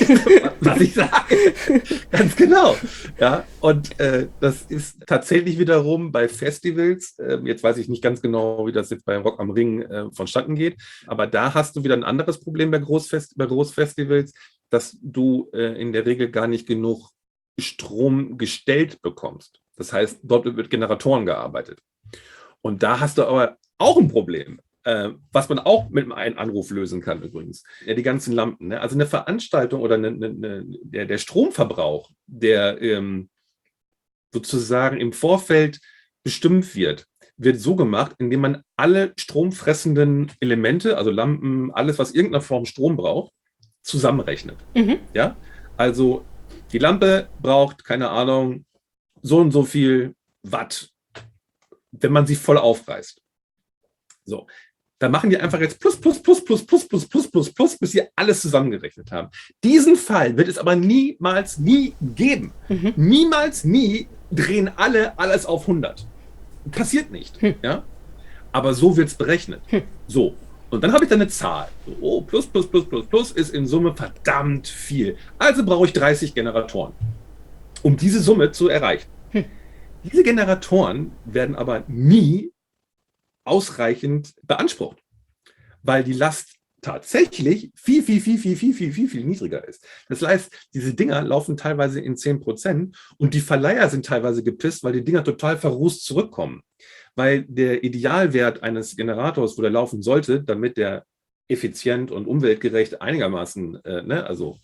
Was ich sage. Ganz genau. Ja, und äh, das ist tatsächlich wiederum bei Festivals, äh, jetzt weiß ich nicht ganz genau, wie das jetzt bei Rock am Ring äh, vonstatten geht, aber da hast du wieder ein anderes Problem bei, Großfest- bei Großfestivals, dass du äh, in der Regel gar nicht genug Strom gestellt bekommst. Das heißt, dort wird mit Generatoren gearbeitet. Und da hast du aber auch ein Problem. Äh, was man auch mit einem Anruf lösen kann übrigens. Ja, die ganzen Lampen. Ne? Also eine Veranstaltung oder eine, eine, eine, der, der Stromverbrauch, der ähm, sozusagen im Vorfeld bestimmt wird, wird so gemacht, indem man alle stromfressenden Elemente, also Lampen, alles, was irgendeiner Form Strom braucht, zusammenrechnet. Mhm. Ja? Also die Lampe braucht, keine Ahnung, so und so viel Watt, wenn man sie voll aufreißt. So. Da machen die einfach jetzt plus, plus, plus, plus, plus, plus, plus, plus, plus, bis sie alles zusammengerechnet haben. Diesen Fall wird es aber niemals, nie geben. Mhm. Niemals, nie drehen alle alles auf hundert. Passiert nicht. Hm. Ja? Aber so wird es berechnet. Hm. So. Und dann habe ich da eine Zahl. So, oh, plus, plus, plus, plus, plus ist in Summe verdammt viel. Also brauche ich dreißig Generatoren, um diese Summe zu erreichen. Hm. Diese Generatoren werden aber nie ausreichend beansprucht, weil die Last tatsächlich viel, viel, viel, viel, viel, viel, viel, viel niedriger ist. Das heißt, diese Dinger laufen teilweise in zehn Prozent und die Verleiher sind teilweise gepisst, weil die Dinger total verrußt zurückkommen. Weil der Idealwert eines Generators, wo der laufen sollte, damit der effizient und umweltgerecht einigermaßen, äh, ne, also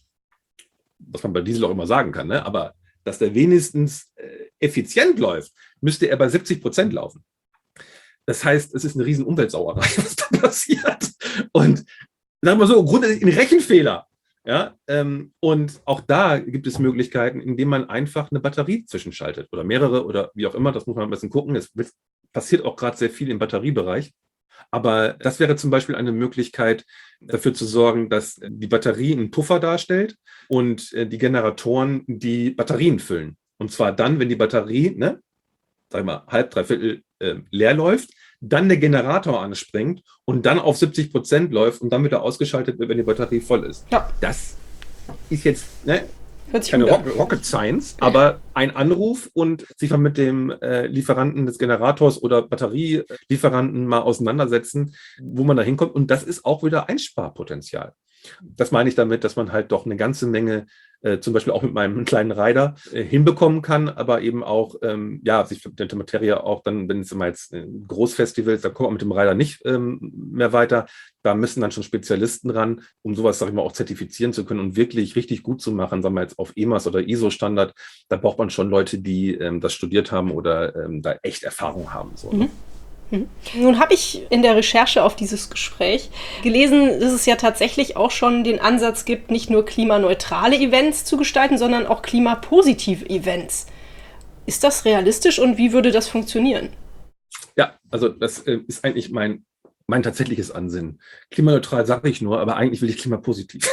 was man bei Diesel auch immer sagen kann, ne, aber dass der wenigstens äh, effizient läuft, müsste er bei siebzig Prozent laufen. Das heißt, es ist eine riesen Umweltsauerei, was da passiert. Und sagen wir so, grundsätzlich ein Rechenfehler. Ja? Ähm, und auch da gibt es Möglichkeiten, indem man einfach eine Batterie zwischenschaltet oder mehrere oder wie auch immer. Das muss man ein bisschen gucken. Es wird, passiert auch gerade sehr viel im Batteriebereich. Aber das wäre zum Beispiel eine Möglichkeit, dafür zu sorgen, dass die Batterie einen Puffer darstellt und die Generatoren die Batterien füllen. Und zwar dann, wenn die Batterie, ne, sag ich mal, halb, dreiviertel äh, leer läuft, dann der Generator anspringt und dann auf siebzig Prozent läuft und dann wieder ausgeschaltet wird, wenn die Batterie voll ist. Ja. Das ist jetzt, ne, Hört sich keine gut an. Rocket Science, aber ein Anruf und sich mal mit dem äh, Lieferanten des Generators oder Batterielieferanten mal auseinandersetzen, wo man da hinkommt. Und das ist auch wieder Einsparpotenzial. Das meine ich damit, dass man halt doch eine ganze Menge, äh, zum Beispiel auch mit meinem kleinen Rider, äh, hinbekommen kann, aber eben auch, ähm, ja, sich mit der Materie auch dann, wenn es mal jetzt ein Großfestivals, da kommt man mit dem Rider nicht ähm, mehr weiter. Da müssen dann schon Spezialisten ran, um sowas, sag ich mal, auch zertifizieren zu können und wirklich richtig gut zu machen, sagen wir jetzt auf E M A S oder I S O-Standard. Da braucht man schon Leute, die ähm, das studiert haben oder ähm, da echt Erfahrung haben. So, Mhm. ne? Nun habe ich in der Recherche auf dieses Gespräch gelesen, dass es ja tatsächlich auch schon den Ansatz gibt, nicht nur klimaneutrale Events zu gestalten, sondern auch klimapositive Events. Ist das realistisch und wie würde das funktionieren? Ja, also das äh, ist eigentlich mein, mein tatsächliches Ansinnen. Klimaneutral sage ich nur, aber eigentlich will ich klimapositiv.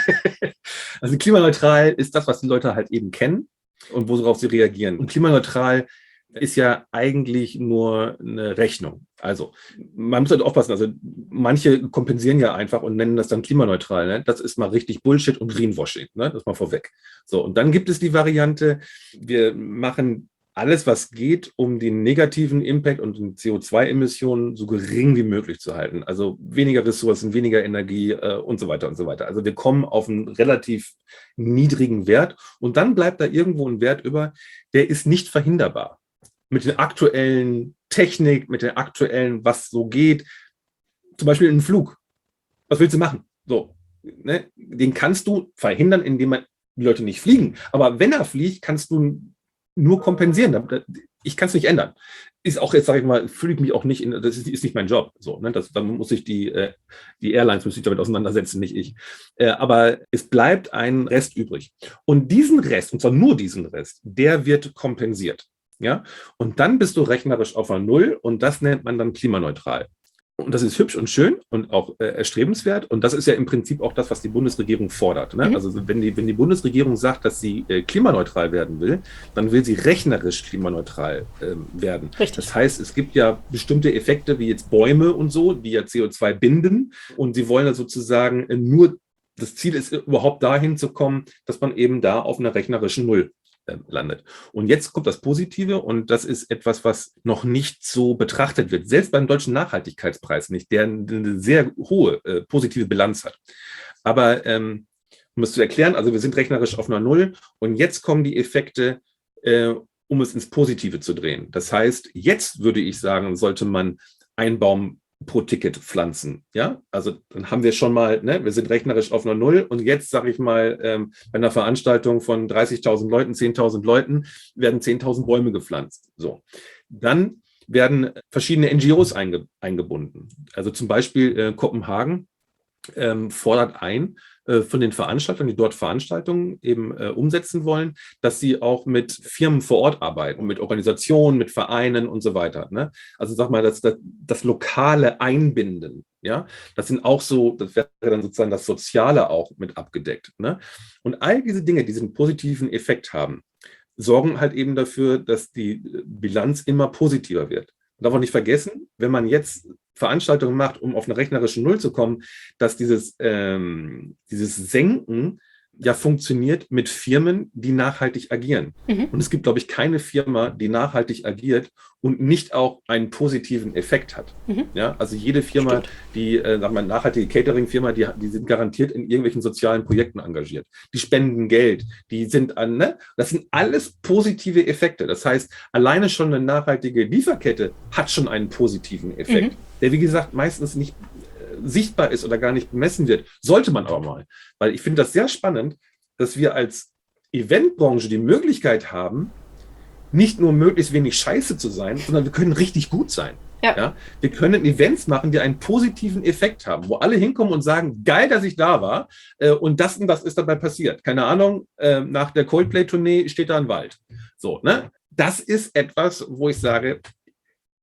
Also klimaneutral ist das, was die Leute halt eben kennen und worauf sie reagieren. Und klimaneutral ist ja eigentlich nur eine Rechnung. Also man muss halt aufpassen, also manche kompensieren ja einfach und nennen das dann klimaneutral. Ne? Das ist mal richtig Bullshit und Greenwashing, ne? Das mal vorweg. So, und dann gibt es die Variante, wir machen alles, was geht, um den negativen Impact und die C O zwei Emissionen so gering wie möglich zu halten. Also weniger Ressourcen, weniger Energie äh, und so weiter und so weiter. Also wir kommen auf einen relativ niedrigen Wert und dann bleibt da irgendwo ein Wert über, der ist nicht verhinderbar. Mit der aktuellen Technik, mit der aktuellen, was so geht. Zum Beispiel einen Flug. Was willst du machen? So, ne? Den kannst du verhindern, indem man die Leute nicht fliegen. Aber wenn er fliegt, kannst du nur kompensieren. Ich kann es nicht ändern. Ist auch jetzt, sage ich mal, fühle ich mich auch nicht in, das ist, ist nicht mein Job. So, ne? Das, dann muss ich die, äh, die Airlines müssen sich damit auseinandersetzen, nicht ich. Äh, aber es bleibt ein Rest übrig. Und diesen Rest, und zwar nur diesen Rest, der wird kompensiert. Ja? Und dann bist du rechnerisch auf einer Null und das nennt man dann klimaneutral. Und das ist hübsch und schön und auch äh, erstrebenswert. Und das ist ja im Prinzip auch das, was die Bundesregierung fordert. Ne? Mhm. Also wenn die, wenn die Bundesregierung sagt, dass sie äh, klimaneutral werden will, dann will sie rechnerisch klimaneutral äh, werden. Richtig. Das heißt, es gibt ja bestimmte Effekte, wie jetzt Bäume und so, die ja C O zwei binden. Und sie wollen ja sozusagen äh, nur, das Ziel ist überhaupt dahin zu kommen, dass man eben da auf einer rechnerischen Null landet. Und jetzt kommt das Positive und das ist etwas, was noch nicht so betrachtet wird, selbst beim Deutschen Nachhaltigkeitspreis nicht, der eine sehr hohe äh, positive Bilanz hat. Aber ähm, um es zu erklären, also wir sind rechnerisch auf einer Null und jetzt kommen die Effekte, äh, um es ins Positive zu drehen. Das heißt, jetzt würde ich sagen, sollte man einen Baum pro Ticket pflanzen. Ja, also dann haben wir schon mal, ne, wir sind rechnerisch auf einer Null und jetzt sage ich mal, ähm, bei einer Veranstaltung von dreißigtausend Leuten, zehntausend Leuten werden zehntausend Bäume gepflanzt. So, dann werden verschiedene N G Os einge eingebunden. Also zum Beispiel äh, Kopenhagen ähm, fordert ein äh, von den Veranstaltern, die dort Veranstaltungen eben äh, umsetzen wollen, dass sie auch mit Firmen vor Ort arbeiten, mit Organisationen, mit Vereinen und so weiter. Ne? Also sag mal, das, das, das lokale Einbinden, ja, das sind auch so, das wäre dann sozusagen das Soziale auch mit abgedeckt. Ne? Und all diese Dinge, die diesen positiven Effekt haben, sorgen halt eben dafür, dass die Bilanz immer positiver wird. Man darf auch nicht vergessen, wenn man jetzt Veranstaltungen macht, um auf eine rechnerische Null zu kommen, dass dieses, ähm, dieses Senken ja funktioniert mit Firmen, die nachhaltig agieren. Mhm. Und es gibt, glaube ich, keine Firma, die nachhaltig agiert und nicht auch einen positiven Effekt hat. Mhm. Ja, also jede Firma, Stimmt. die, äh, sagen wir, nachhaltige Catering-Firma, die, die sind garantiert in irgendwelchen sozialen Projekten engagiert. Die spenden Geld, die sind an, ne? Das sind alles positive Effekte. Das heißt, alleine schon eine nachhaltige Lieferkette hat schon einen positiven Effekt, mhm. der, wie gesagt, meistens nicht sichtbar ist oder gar nicht bemessen wird, sollte man aber mal. Weil ich finde das sehr spannend, dass wir als Eventbranche die Möglichkeit haben, nicht nur möglichst wenig Scheiße zu sein, sondern wir können richtig gut sein. Ja. Ja? Wir können Events machen, die einen positiven Effekt haben, wo alle hinkommen und sagen, geil, dass ich da war äh, und das und das ist dabei passiert. Keine Ahnung, äh, nach der Coldplay-Tournee steht da ein Wald. So, ne? Das ist etwas, wo ich sage,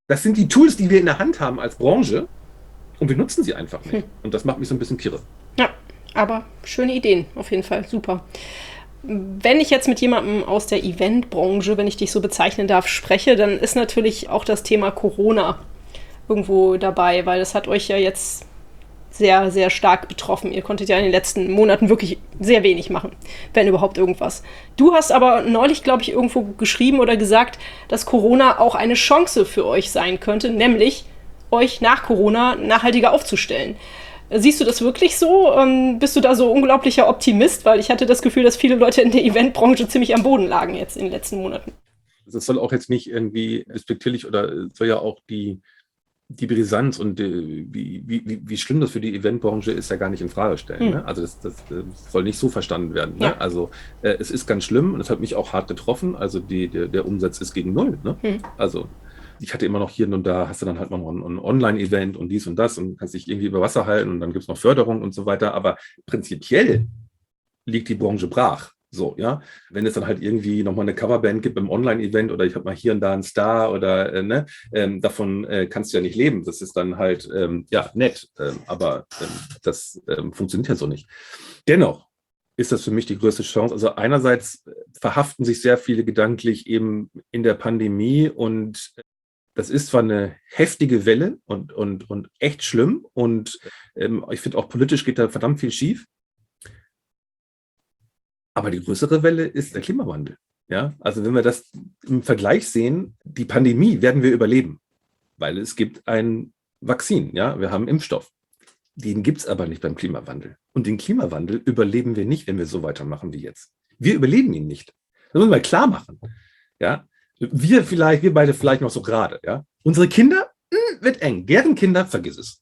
Das sind die Tools, die wir in der Hand haben als Branche und wir nutzen sie einfach nicht. Hm. Und das macht mich so ein bisschen kirre. Ja, aber schöne Ideen, auf jeden Fall, super. Wenn ich jetzt mit jemandem aus der Eventbranche, wenn ich dich so bezeichnen darf, spreche, dann ist natürlich auch das Thema Corona irgendwo dabei, weil das hat euch ja jetzt sehr, sehr stark betroffen. Ihr konntet ja in den letzten Monaten wirklich sehr wenig machen, wenn überhaupt irgendwas. Du hast aber neulich, glaube ich, irgendwo geschrieben oder gesagt, dass Corona auch eine Chance für euch sein könnte, nämlich euch nach Corona nachhaltiger aufzustellen. Siehst du das wirklich so? Ähm, bist du da so unglaublicher Optimist? Weil ich hatte das Gefühl, dass viele Leute in der Eventbranche ziemlich am Boden lagen jetzt in den letzten Monaten. Das soll auch jetzt nicht irgendwie respektierlich oder soll ja auch die, die Brisanz und die, wie, wie, wie schlimm das für die Eventbranche ist, ja gar nicht in Frage stellen. Hm. Ne? Also das, das, das soll nicht so verstanden werden. Ne? Ja. Also äh, es ist ganz schlimm und es hat mich auch hart getroffen. Also die, der, der Umsatz ist gegen null. Ne? Hm. Also ich hatte immer noch hier und da, hast du dann halt noch ein, ein Online-Event und dies und das und kannst dich irgendwie über Wasser halten und dann gibt es noch Förderung und so weiter. Aber prinzipiell liegt die Branche brach. So, ja. Wenn es dann halt irgendwie nochmal eine Coverband gibt im Online-Event oder ich habe mal hier und da einen Star oder äh, ne, ähm, davon äh, kannst du ja nicht leben. Das ist dann halt, ähm, ja, nett. Ähm, aber ähm, das ähm, funktioniert ja so nicht. Dennoch ist das für mich die größte Chance. Also einerseits verhaften sich sehr viele gedanklich eben in der Pandemie und das ist zwar eine heftige Welle und, und, und echt schlimm und ähm, ich finde auch politisch geht da verdammt viel schief. Aber die größere Welle ist der Klimawandel. Ja? Also wenn wir das im Vergleich sehen, die Pandemie werden wir überleben, weil es gibt ein Vakzin, ja? Wir haben einen Impfstoff. Den gibt es aber nicht beim Klimawandel. Und den Klimawandel überleben wir nicht, wenn wir so weitermachen wie jetzt. Wir überleben ihn nicht. Das müssen wir klar machen. Ja? Wir vielleicht, wir beide vielleicht noch so gerade, ja. Unsere Kinder, mh, wird eng. Deren Kinder, vergiss es.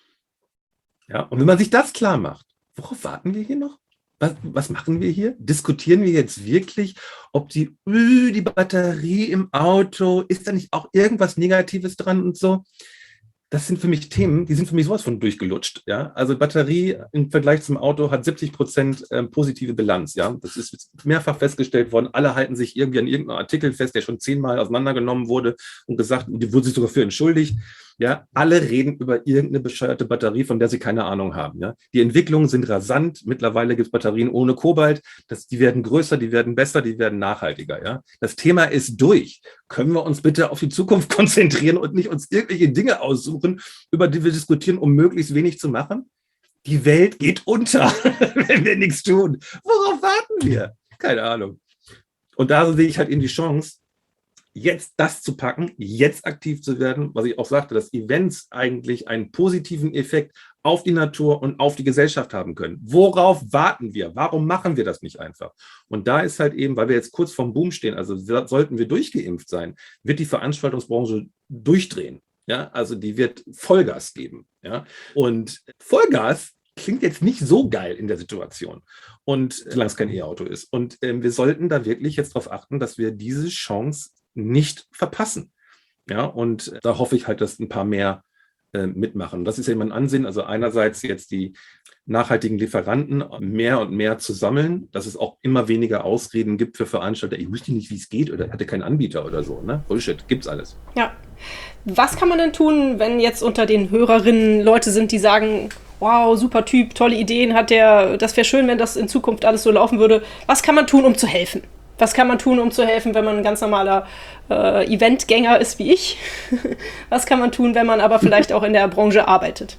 Ja, und wenn man sich das klar macht, worauf warten wir hier noch? Was, was machen wir hier? Diskutieren wir jetzt wirklich, ob die, äh, die Batterie im Auto, ist da nicht auch irgendwas Negatives dran und so? Das sind für mich Themen, die sind für mich sowas von durchgelutscht. Ja? Also Batterie im Vergleich zum Auto hat siebzig Prozent ähm, positive Bilanz. Ja? Das ist mehrfach festgestellt worden. Alle halten sich irgendwie an irgendeinem Artikel fest, der schon zehnmal auseinandergenommen wurde und gesagt, die wurde sich sogar für entschuldigt. Ja? Alle reden über irgendeine bescheuerte Batterie, von der sie keine Ahnung haben. Ja? Die Entwicklungen sind rasant. Mittlerweile gibt es Batterien ohne Kobalt. Das, die werden größer, die werden besser, die werden nachhaltiger. Ja? Das Thema ist durch. Können wir uns bitte auf die Zukunft konzentrieren und nicht uns irgendwelche Dinge aussuchen, über die wir diskutieren, um möglichst wenig zu machen? Die Welt geht unter, wenn wir nichts tun. Worauf warten wir? Keine Ahnung. Und da sehe ich halt eben die Chance, jetzt das zu packen, jetzt aktiv zu werden, was ich auch sagte, dass Events eigentlich einen positiven Effekt auf die Natur und auf die Gesellschaft haben können. Worauf warten wir? Warum machen wir das nicht einfach? Und da ist halt eben, weil wir jetzt kurz vorm Boom stehen, also sollten wir durchgeimpft sein, wird die Veranstaltungsbranche durchdrehen. Ja, also die wird Vollgas geben. Ja, und Vollgas klingt jetzt nicht so geil in der Situation. Und solange es kein E-Auto ist. Und äh, wir sollten da wirklich jetzt darauf achten, dass wir diese Chance nicht verpassen. Ja, und da hoffe ich halt, dass ein paar mehr äh, mitmachen. Das ist ja mein Ansinnen, also einerseits jetzt die nachhaltigen Lieferanten mehr und mehr zu sammeln, dass es auch immer weniger Ausreden gibt für Veranstalter. Ich wusste nicht, wie es geht oder hatte keinen Anbieter oder so. Ne? Bullshit, gibt's alles. Ja. Was kann man denn tun, wenn jetzt unter den Hörerinnen Leute sind, die sagen, wow, super Typ, tolle Ideen hat der, das wäre schön, wenn das in Zukunft alles so laufen würde. Was kann man tun, um zu helfen? Was kann man tun, um zu helfen, wenn man ein ganz normaler äh, Eventgänger ist wie ich? Was kann man tun, wenn man aber vielleicht auch in der Branche arbeitet?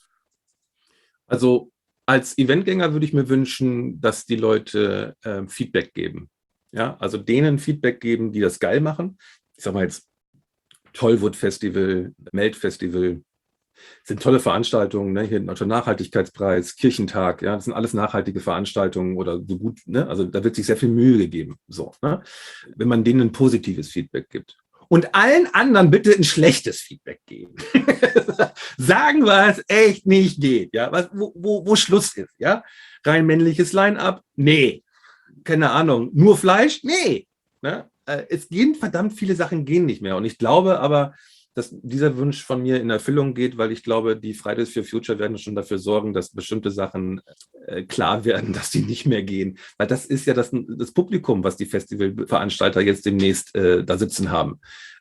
Also als Eventgänger würde ich mir wünschen, dass die Leute äh, Feedback geben. Ja, also denen Feedback geben, die das geil machen. Ich sag mal jetzt Tollwood Festival, Melt Festival, sind tolle Veranstaltungen, ne? Hier der Nachhaltigkeitspreis, Kirchentag, ja, das sind alles nachhaltige Veranstaltungen oder so gut, ne? Also da wird sich sehr viel Mühe gegeben, so, ne? Wenn man denen ein positives Feedback gibt. Und allen anderen bitte ein schlechtes Feedback geben. Sagen, was echt nicht geht, ja, was, wo, wo, wo Schluss ist, ja. Rein männliches Line-up? Nee. Keine Ahnung. Nur Fleisch? Nee. Ne? Es gehen verdammt viele Sachen gehen nicht mehr. Und ich glaube aber, dass dieser Wunsch von mir in Erfüllung geht, weil ich glaube, die Fridays for Future werden schon dafür sorgen, dass bestimmte Sachen äh, klar werden, dass die nicht mehr gehen. Weil das ist ja das, das Publikum, was die Festivalveranstalter jetzt demnächst äh, da sitzen haben.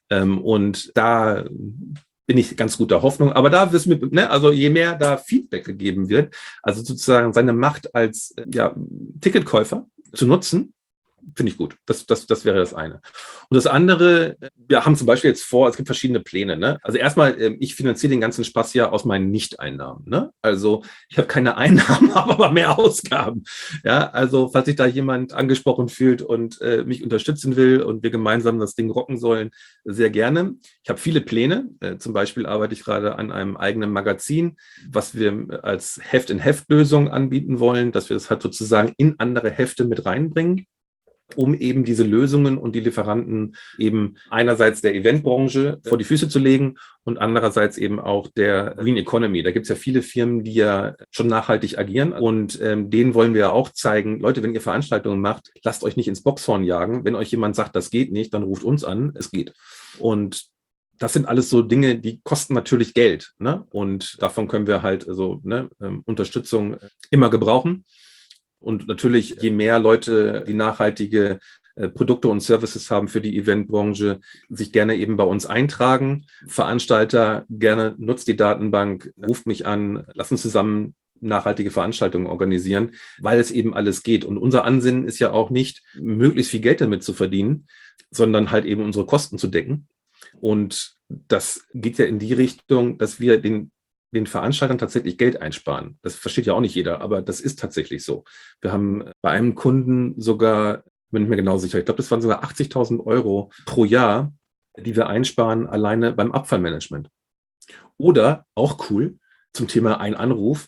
Ähm, und da bin ich ganz guter Hoffnung. Aber da wissen wir, ne, also je mehr da Feedback gegeben wird, also sozusagen seine Macht als ja, Ticketkäufer zu nutzen, finde ich gut. Das, das, das wäre das eine. Und das andere, wir haben zum Beispiel jetzt vor, es gibt verschiedene Pläne. Ne? Also erstmal, ich finanziere den ganzen Spaß ja aus meinen Nicht-Einnahmen. Ne? Also ich habe keine Einnahmen, habe aber mehr Ausgaben. Ja, also falls sich da jemand angesprochen fühlt und äh, mich unterstützen will und wir gemeinsam das Ding rocken sollen, sehr gerne. Ich habe viele Pläne. Äh, zum Beispiel arbeite ich gerade an einem eigenen Magazin, was wir als Heft-in-Heft-Lösung anbieten wollen, dass wir das halt sozusagen in andere Hefte mit reinbringen, um eben diese Lösungen und die Lieferanten eben einerseits der Eventbranche vor die Füße zu legen und andererseits eben auch der Green Economy. Da gibt es ja viele Firmen, die ja schon nachhaltig agieren und ähm, denen wollen wir ja auch zeigen, Leute, wenn ihr Veranstaltungen macht, lasst euch nicht ins Boxhorn jagen. Wenn euch jemand sagt, das geht nicht, dann ruft uns an, es geht. Und das sind alles so Dinge, die kosten natürlich Geld, ne? Und davon können wir halt also ne, ähm, Unterstützung immer gebrauchen. Und natürlich, je mehr Leute, die nachhaltige äh, Produkte und Services haben für die Eventbranche, sich gerne eben bei uns eintragen. Veranstalter, gerne nutzt die Datenbank, ruft mich an, lasst uns zusammen nachhaltige Veranstaltungen organisieren, weil es eben alles geht. Und unser Ansinnen ist ja auch nicht, möglichst viel Geld damit zu verdienen, sondern halt eben unsere Kosten zu decken. Und das geht ja in die Richtung, dass wir den den Veranstaltern tatsächlich Geld einsparen. Das versteht ja auch nicht jeder, aber das ist tatsächlich so. Wir haben bei einem Kunden sogar, bin ich mir genau sicher, ich glaube, das waren sogar achtzigtausend Euro pro Jahr, die wir einsparen alleine beim Abfallmanagement. Oder, auch cool, zum Thema ein Anruf,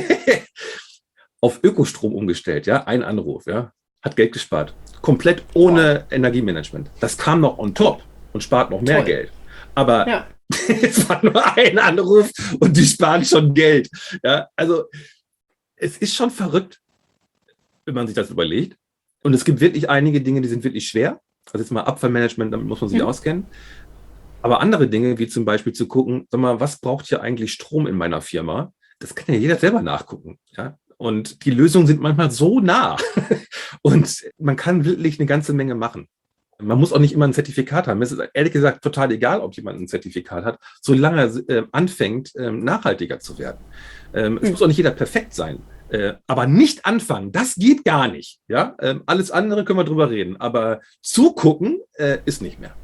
auf Ökostrom umgestellt, ja, ein Anruf, ja, hat Geld gespart. Komplett ohne wow. Energiemanagement. Das kam noch on top und spart noch mehr Toll. Geld. Aber ja. Es war nur ein Anruf und die sparen schon Geld. Ja, also es ist schon verrückt, wenn man sich das überlegt. Und es gibt wirklich einige Dinge, die sind wirklich schwer. Also jetzt mal Abfallmanagement, damit muss man sich mhm. auskennen. Aber andere Dinge, wie zum Beispiel zu gucken, sag mal, was braucht hier eigentlich Strom in meiner Firma? Das kann ja jeder selber nachgucken. Ja? Und die Lösungen sind manchmal so nah. Und man kann wirklich eine ganze Menge machen. Man muss auch nicht immer ein Zertifikat haben. Es ist ehrlich gesagt total egal, ob jemand ein Zertifikat hat, solange er äh, anfängt, ähm, nachhaltiger zu werden. Ähm, es mhm. muss auch nicht jeder perfekt sein. Äh, aber nicht anfangen, das geht gar nicht. Ja? Ähm, alles andere können wir drüber reden. Aber zugucken äh, ist nicht mehr.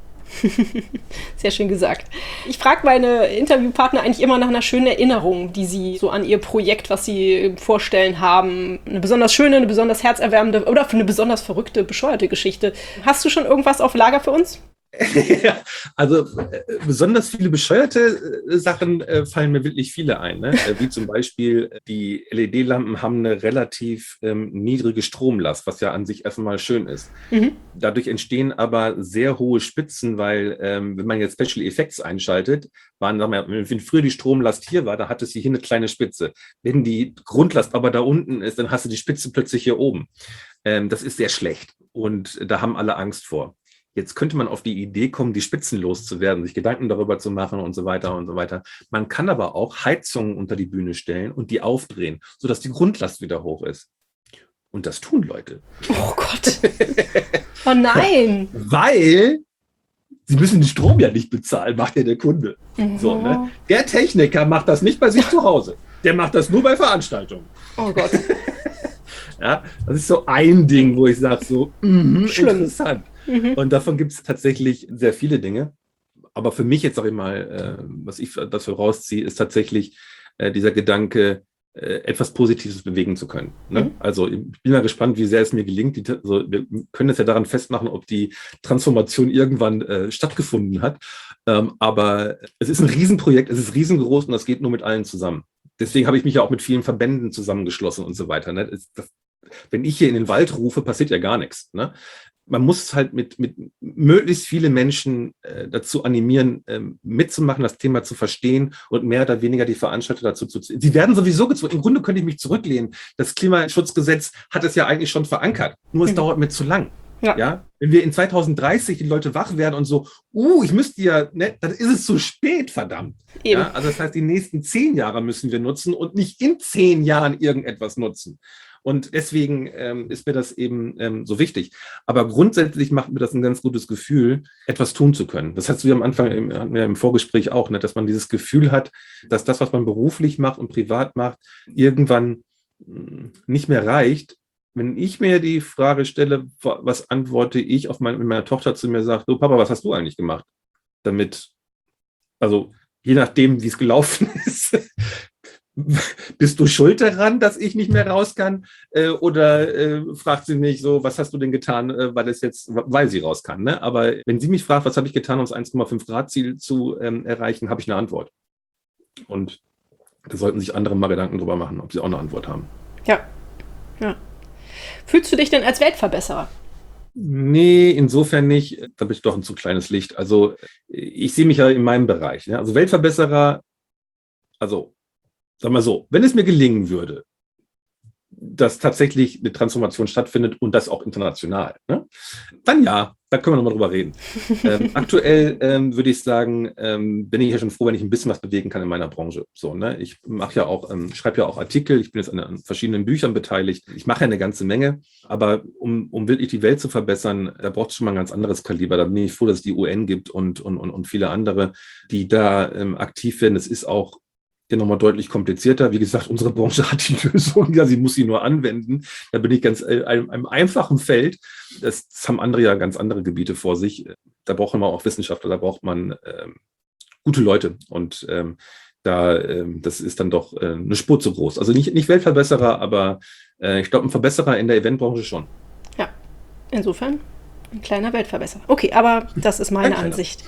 Sehr schön gesagt. Ich frage meine Interviewpartner eigentlich immer nach einer schönen Erinnerung, die sie so an ihr Projekt, was sie vorstellen haben. Eine besonders schöne, eine besonders herzerwärmende oder für eine besonders verrückte, bescheuerte Geschichte. Hast du schon irgendwas auf Lager für uns? Ja, also äh, besonders viele bescheuerte äh, Sachen äh, fallen mir wirklich viele ein, ne? äh, wie zum Beispiel die L E D-Lampen haben eine relativ ähm, niedrige Stromlast, was ja an sich erstmal schön ist. Mhm. Dadurch entstehen aber sehr hohe Spitzen, weil ähm, wenn man jetzt Special Effects einschaltet, waren, sagen wir, wenn früher die Stromlast hier war, da hatte sie hier eine kleine Spitze. Wenn die Grundlast aber da unten ist, dann hast du die Spitze plötzlich hier oben. Ähm, das ist sehr schlecht und da haben alle Angst vor. Jetzt könnte man auf die Idee kommen, die Spitzen loszuwerden, sich Gedanken darüber zu machen und so weiter und so weiter. Man kann aber auch Heizungen unter die Bühne stellen und die aufdrehen, sodass die Grundlast wieder hoch ist. Und das tun Leute. Oh Gott. Oh nein. Weil sie müssen den Strom ja nicht bezahlen, macht ja der Kunde. Mhm. So, ne? Der Techniker macht das nicht bei sich zu Hause. Der macht das nur bei Veranstaltungen. Oh Gott. Ja, das ist so ein Ding, wo ich sage, so mh, interessant. Mhm. Und davon gibt es tatsächlich sehr viele Dinge. Aber für mich jetzt, sag ich mal, äh, was ich dafür rausziehe, ist tatsächlich äh, dieser Gedanke, äh, etwas Positives bewegen zu können. Ne? Mhm. Also ich bin mal gespannt, wie sehr es mir gelingt. Die, also, wir können es ja daran festmachen, ob die Transformation irgendwann äh, stattgefunden hat. Ähm, aber es ist ein Riesenprojekt, es ist riesengroß und das geht nur mit allen zusammen. Deswegen habe ich mich ja auch mit vielen Verbänden zusammengeschlossen und so weiter. Ne? Das, das, wenn ich hier in den Wald rufe, passiert ja gar nichts. Ne? Man muss halt mit, mit möglichst viele Menschen äh, dazu animieren, ähm, mitzumachen, das Thema zu verstehen und mehr oder weniger die Veranstalter dazu zu ziehen. Sie werden sowieso gezwungen. Im Grunde könnte ich mich zurücklehnen. Das Klimaschutzgesetz hat es ja eigentlich schon verankert. Nur es mhm. dauert mir zu lang. Ja. Ja? Wenn wir in zwanzig dreißig die Leute wach werden und so, uh, ich müsste ja, ne, dann ist es zu spät, verdammt. Eben. Ja? Also das heißt, die nächsten zehn Jahre müssen wir nutzen und nicht in zehn Jahren irgendetwas nutzen. Und deswegen ähm, ist mir das eben ähm, so wichtig. Aber grundsätzlich macht mir das ein ganz gutes Gefühl, etwas tun zu können. Das hast du ja am Anfang im, hatten wir im Vorgespräch auch, ne, dass man dieses Gefühl hat, dass das, was man beruflich macht und privat macht, irgendwann mh, nicht mehr reicht. Wenn ich mir die Frage stelle, was antworte ich auf mein, wenn meine Tochter zu mir sagt, so Papa, was hast du eigentlich gemacht? Damit, also je nachdem, wie es gelaufen ist, bist du schuld daran, dass ich nicht mehr raus kann? Äh, oder äh, fragt sie mich so, was hast du denn getan, äh, weil es jetzt, weil sie raus kann? Ne? Aber wenn sie mich fragt, was habe ich getan, um das eins Komma fünf Grad Ziel zu ähm, erreichen, habe ich eine Antwort. Und da sollten sich andere mal Gedanken drüber machen, ob sie auch eine Antwort haben. Ja, ja. Fühlst du dich denn als Weltverbesserer? Nee, insofern nicht. Da bin ich doch ein zu kleines Licht. Also ich sehe mich ja in meinem Bereich. Ne? Also Weltverbesserer, also sag mal so, wenn es mir gelingen würde, dass tatsächlich eine Transformation stattfindet und das auch international, ne? Dann ja, da können wir nochmal drüber reden. ähm, aktuell ähm, würde ich sagen, ähm, bin ich ja schon froh, wenn ich ein bisschen was bewegen kann in meiner Branche. So, ne? Ich mache ja auch, ähm, schreibe ja auch Artikel, ich bin jetzt an, an verschiedenen Büchern beteiligt. Ich mache ja eine ganze Menge, aber um, um wirklich die Welt zu verbessern, da braucht es schon mal ein ganz anderes Kaliber. Da bin ich froh, dass es die U N gibt und, und, und, und viele andere, die da ähm, aktiv werden. Es ist auch ja nochmal deutlich komplizierter. Wie gesagt, unsere Branche hat die Lösung, ja, sie muss sie nur anwenden. Da bin ich ganz äh, einem, einem einfachen Feld. Das, das haben andere ja ganz andere Gebiete vor sich. Da braucht man auch Wissenschaftler, da braucht man ähm, gute Leute. Und ähm, da, ähm, das ist dann doch äh, eine Spur zu groß. Also nicht, nicht Weltverbesserer, aber äh, ich glaube, ein Verbesserer in der Eventbranche schon. Ja, insofern ein kleiner Weltverbesserer. Okay, aber das ist meine Ansicht.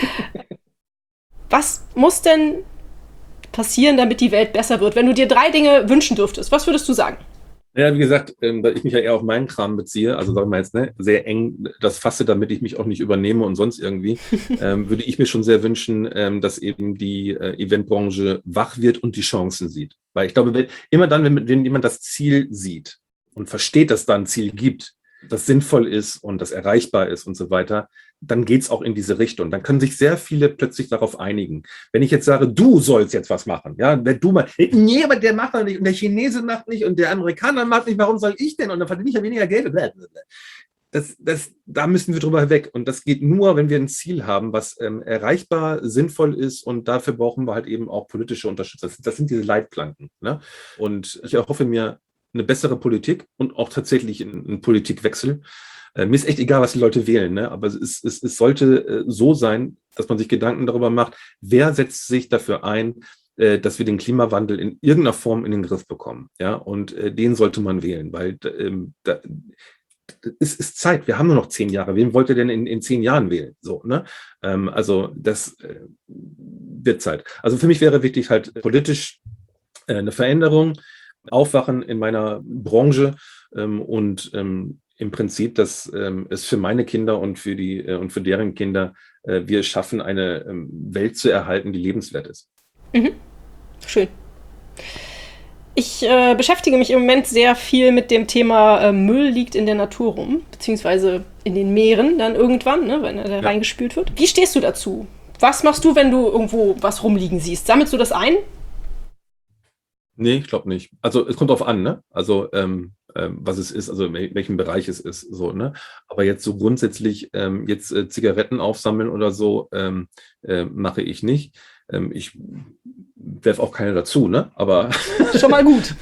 Was muss denn passieren, damit die Welt besser wird? Wenn du dir drei Dinge wünschen dürftest, was würdest du sagen? Ja, wie gesagt, ähm, da ich mich ja eher auf meinen Kram beziehe, also sagen wir jetzt, ne, sehr eng das fasse, damit ich mich auch nicht übernehme und sonst irgendwie, ähm, würde ich mir schon sehr wünschen, ähm, dass eben die äh, Eventbranche wach wird und die Chancen sieht. Weil ich glaube, wenn, immer dann, wenn, wenn jemand das Ziel sieht und versteht, dass da ein Ziel gibt, das sinnvoll ist und das erreichbar ist und so weiter, dann geht's auch in diese Richtung. Dann können sich sehr viele plötzlich darauf einigen. Wenn ich jetzt sage, du sollst jetzt was machen, ja, wenn du mal, nee, aber der macht doch nicht und der Chinese macht nicht und der Amerikaner macht nicht, warum soll ich denn? Und dann verdiene ich ja weniger Geld. Das, das, da müssen wir drüber weg. Und das geht nur, wenn wir ein Ziel haben, was ähm, erreichbar, sinnvoll ist. Und dafür brauchen wir halt eben auch politische Unterstützung. Das, das sind diese Leitplanken. Ne? Und ich erhoffe mir eine bessere Politik und auch tatsächlich einen Politikwechsel. Äh, mir ist echt egal, was die Leute wählen, ne? Aber es, ist, es, es sollte äh, so sein, dass man sich Gedanken darüber macht, wer setzt sich dafür ein, äh, dass wir den Klimawandel in irgendeiner Form in den Griff bekommen. Ja? Und äh, den sollte man wählen, weil ähm, da, es ist Zeit. Wir haben nur noch zehn Jahre. Wen wollt ihr denn in, in zehn Jahren wählen? So, ne? Ähm, also das äh, wird Zeit. Also für mich wäre wichtig halt politisch äh, eine Veränderung, Aufwachen in meiner Branche ähm, und ähm, im Prinzip, dass ähm, es für meine Kinder und für die äh, und für deren Kinder äh, wir es schaffen, eine ähm, Welt zu erhalten, die lebenswert ist. Mhm. Schön. Ich äh, beschäftige mich im Moment sehr viel mit dem Thema äh, Müll liegt in der Natur rum, beziehungsweise in den Meeren dann irgendwann, ne, wenn er da ja. reingespült wird. Wie stehst du dazu? Was machst du, wenn du irgendwo was rumliegen siehst? Sammelst du das ein? Nee, ich glaube nicht. Also es kommt drauf an, ne? Also ähm, ähm, was es ist, also in welchem Bereich es ist, so, ne? Aber jetzt so grundsätzlich ähm, jetzt äh, Zigaretten aufsammeln oder so ähm, äh, mache ich nicht. Ähm, ich werfe auch keine dazu, ne? Aber schon mal gut.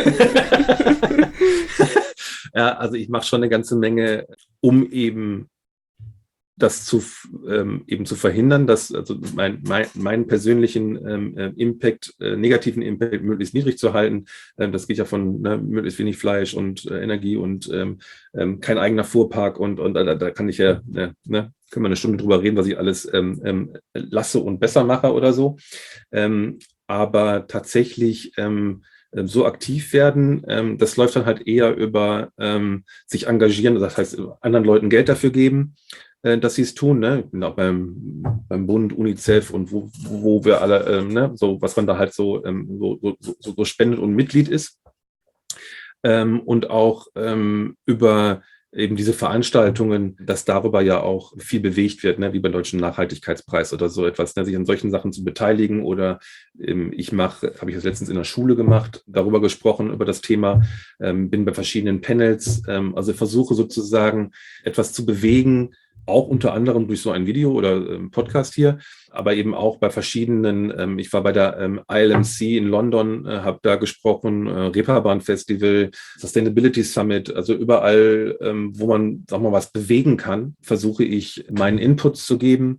Ja, also ich mache schon eine ganze Menge, um eben das zu ähm, eben zu verhindern, dass also mein, mein, meinen persönlichen ähm, Impact, äh, negativen Impact möglichst niedrig zu halten. Ähm, das geht ja von ne, möglichst wenig Fleisch und äh, Energie und ähm, ähm, kein eigener Fuhrpark und, und da, da kann ich ja, ne, ne, können wir eine Stunde drüber reden, was ich alles ähm, ähm, lasse und besser mache oder so. Ähm, aber tatsächlich ähm, so aktiv werden, ähm, das läuft dann halt eher über ähm, sich engagieren, das heißt anderen Leuten Geld dafür geben, dass sie es tun, ne? Ich bin auch beim, beim Bund, UNICEF und wo, wo wir alle, ähm, ne? So, was man da halt so, ähm, so, so, so spendet und Mitglied ist. Ähm, und auch ähm, über eben diese Veranstaltungen, dass darüber ja auch viel bewegt wird, ne, wie beim Deutschen Nachhaltigkeitspreis oder so etwas, ne, sich an solchen Sachen zu beteiligen. Oder ähm, ich mache, habe ich das letztens in der Schule gemacht, darüber gesprochen, über das Thema, ähm, bin bei verschiedenen Panels, ähm, also versuche sozusagen etwas zu bewegen, auch unter anderem durch so ein Video oder ähm, Podcast hier, aber eben auch bei verschiedenen, ähm, ich war bei der ähm, I L M C in London, äh, habe da gesprochen, äh, Reeperbahn Festival, Sustainability Summit, also überall, ähm, wo man, sagen wir mal, was bewegen kann, versuche ich meinen Inputs zu geben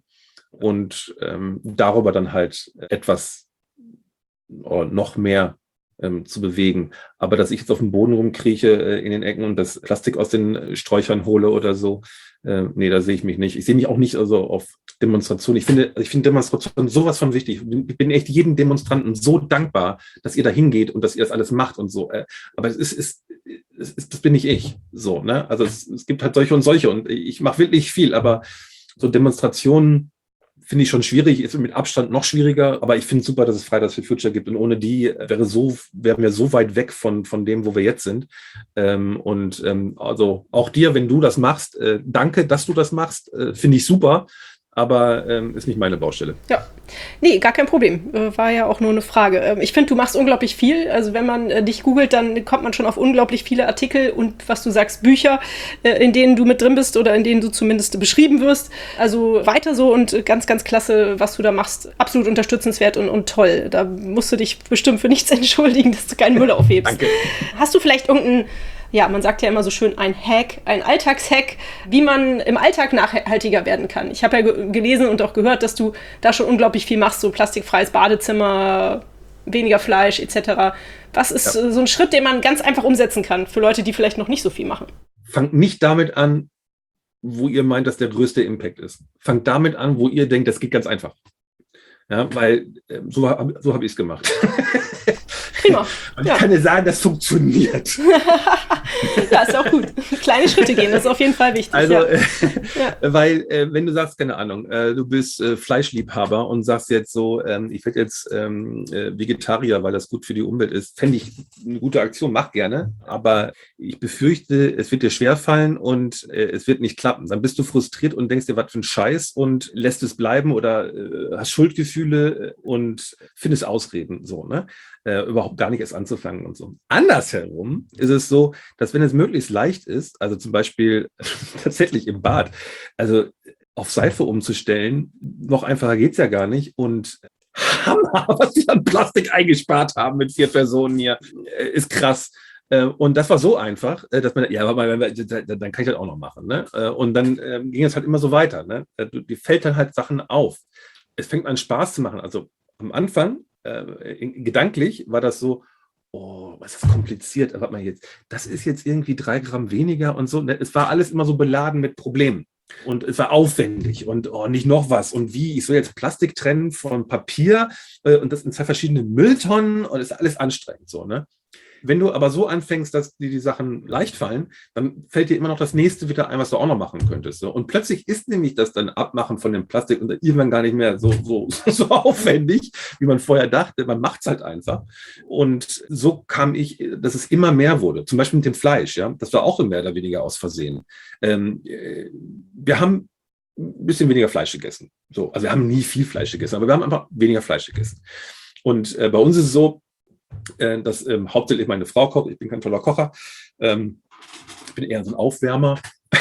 und ähm, darüber dann halt etwas oder noch mehr ähm, zu bewegen. Aber dass ich jetzt auf dem Boden rumkrieche äh, in den Ecken und das Plastik aus den Sträuchern hole oder so, äh, nee, da sehe ich mich nicht. Ich sehe mich auch nicht also auf Demonstrationen. Ich finde, ich finde Demonstrationen sowas von wichtig. Ich bin echt jedem Demonstranten so dankbar, dass ihr da hingeht und dass ihr das alles macht und so. Äh, aber es ist, ist, es ist, das bin nicht ich. So, ne? Also es, es gibt halt solche und solche und ich mache wirklich viel, aber so Demonstrationen finde ich schon schwierig, ist mit Abstand noch schwieriger, aber ich finde es super, dass es Fridays for Future gibt und ohne die wäre so, wären wir so weit weg von, von dem, wo wir jetzt sind. Ähm, und ähm, also auch dir, wenn du das machst, äh, danke, dass du das machst, äh, finde ich super, aber ähm, ist nicht meine Baustelle. Ja, nee, gar kein Problem. Äh, war ja auch nur eine Frage. Ähm, ich finde, du machst unglaublich viel. Also wenn man äh, dich googelt, dann kommt man schon auf unglaublich viele Artikel und, was du sagst, Bücher, äh, in denen du mit drin bist oder in denen du zumindest beschrieben wirst. Also weiter so und ganz, ganz klasse, was du da machst. Absolut unterstützenswert und, und toll. Da musst du dich bestimmt für nichts entschuldigen, dass du keinen Müll aufhebst. Danke. Hast du vielleicht irgendeinen, ja, man sagt ja immer so schön, ein Hack, ein Alltagshack, wie man im Alltag nachhaltiger werden kann? Ich habe ja ge- gelesen und auch gehört, dass du da schon unglaublich viel machst, so plastikfreies Badezimmer, weniger Fleisch et cetera. Was ist ja. so ein Schritt, den man ganz einfach umsetzen kann für Leute, die vielleicht noch nicht so viel machen? Fangt nicht damit an, wo ihr meint, dass der größte Impact ist. Fangt damit an, wo ihr denkt, das geht ganz einfach. Ja, weil so, so habe ich es gemacht. Prima. Und ich ja. kann dir sagen, das funktioniert. Ja, ist auch gut. Kleine Schritte gehen, das ist auf jeden Fall wichtig. Also, ja. Äh, ja. weil, äh, wenn du sagst, keine Ahnung, äh, du bist äh, Fleischliebhaber und sagst jetzt so, ähm, ich werde jetzt ähm, äh, Vegetarier, weil das gut für die Umwelt ist, fände ich eine gute Aktion, mach gerne. Aber ich befürchte, es wird dir schwerfallen und äh, es wird nicht klappen. Dann bist du frustriert und denkst dir, was für ein Scheiß und lässt es bleiben oder äh, hast Schuldgefühle und findest Ausreden, so, ne? Äh, überhaupt gar nicht erst anzufangen und so. Andersherum ist es so, dass wenn es möglichst leicht ist, also zum Beispiel tatsächlich im Bad, also auf Seife umzustellen, noch einfacher geht's ja gar nicht und Hammer, was die an Plastik eingespart haben mit vier Personen hier, äh, ist krass. Äh, und das war so einfach, äh, dass man, ja, aber dann kann ich das auch noch machen, ne? Äh, und dann äh, ging es halt immer so weiter, ne? Äh, die fällt dann halt Sachen auf. Es fängt an Spaß zu machen, also am Anfang Äh, gedanklich war das so, oh, was ist das kompliziert, warte mal jetzt, das ist jetzt irgendwie drei Gramm weniger und so. Es war alles immer so beladen mit Problemen und es war aufwendig und oh, nicht noch was und wie, ich soll jetzt Plastik trennen von Papier äh, und das in zwei verschiedenen Mülltonnen und das ist alles anstrengend so, ne? Wenn du aber so anfängst, dass dir die Sachen leicht fallen, dann fällt dir immer noch das nächste wieder ein, was du auch noch machen könntest. So. Und plötzlich ist nämlich das dann Abmachen von dem Plastik und irgendwann gar nicht mehr so, so, so aufwendig, wie man vorher dachte. Man macht es halt einfach. Und so kam ich, dass es immer mehr wurde. Zum Beispiel mit dem Fleisch. Ja, das war auch mehr oder weniger aus Versehen. Ähm, wir haben ein bisschen weniger Fleisch gegessen. So, also wir haben nie viel Fleisch gegessen, aber wir haben einfach weniger Fleisch gegessen. Und äh, bei uns ist es so, dass ähm, hauptsächlich meine Frau kocht. Ich bin kein toller Kocher. Ähm, ich bin eher so ein Aufwärmer.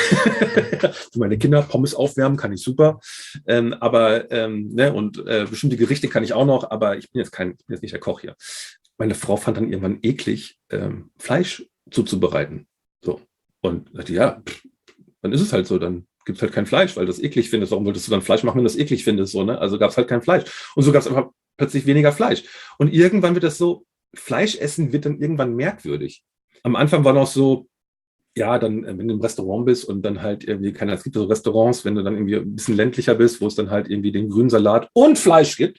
Für meine Kinder Pommes aufwärmen kann ich super. Ähm, aber ähm, ne, und äh, bestimmte Gerichte kann ich auch noch, aber ich bin jetzt kein, ich bin jetzt nicht der Koch hier. Meine Frau fand dann irgendwann eklig, ähm, Fleisch zuzubereiten. So. Und dachte, ja, pff, dann ist es halt so, dann gibt es halt kein Fleisch, weil du das eklig findest. Warum wolltest du dann Fleisch machen, wenn du das eklig findest? So, ne? Also gab es halt kein Fleisch. Und so gab es einfach plötzlich weniger Fleisch. Und irgendwann wird das so, Fleisch essen wird dann irgendwann merkwürdig. Am Anfang war noch so, ja, dann, wenn du im Restaurant bist und dann halt irgendwie, keine Ahnung, es gibt so Restaurants, wenn du dann irgendwie ein bisschen ländlicher bist, wo es dann halt irgendwie den grünen Salat und Fleisch gibt.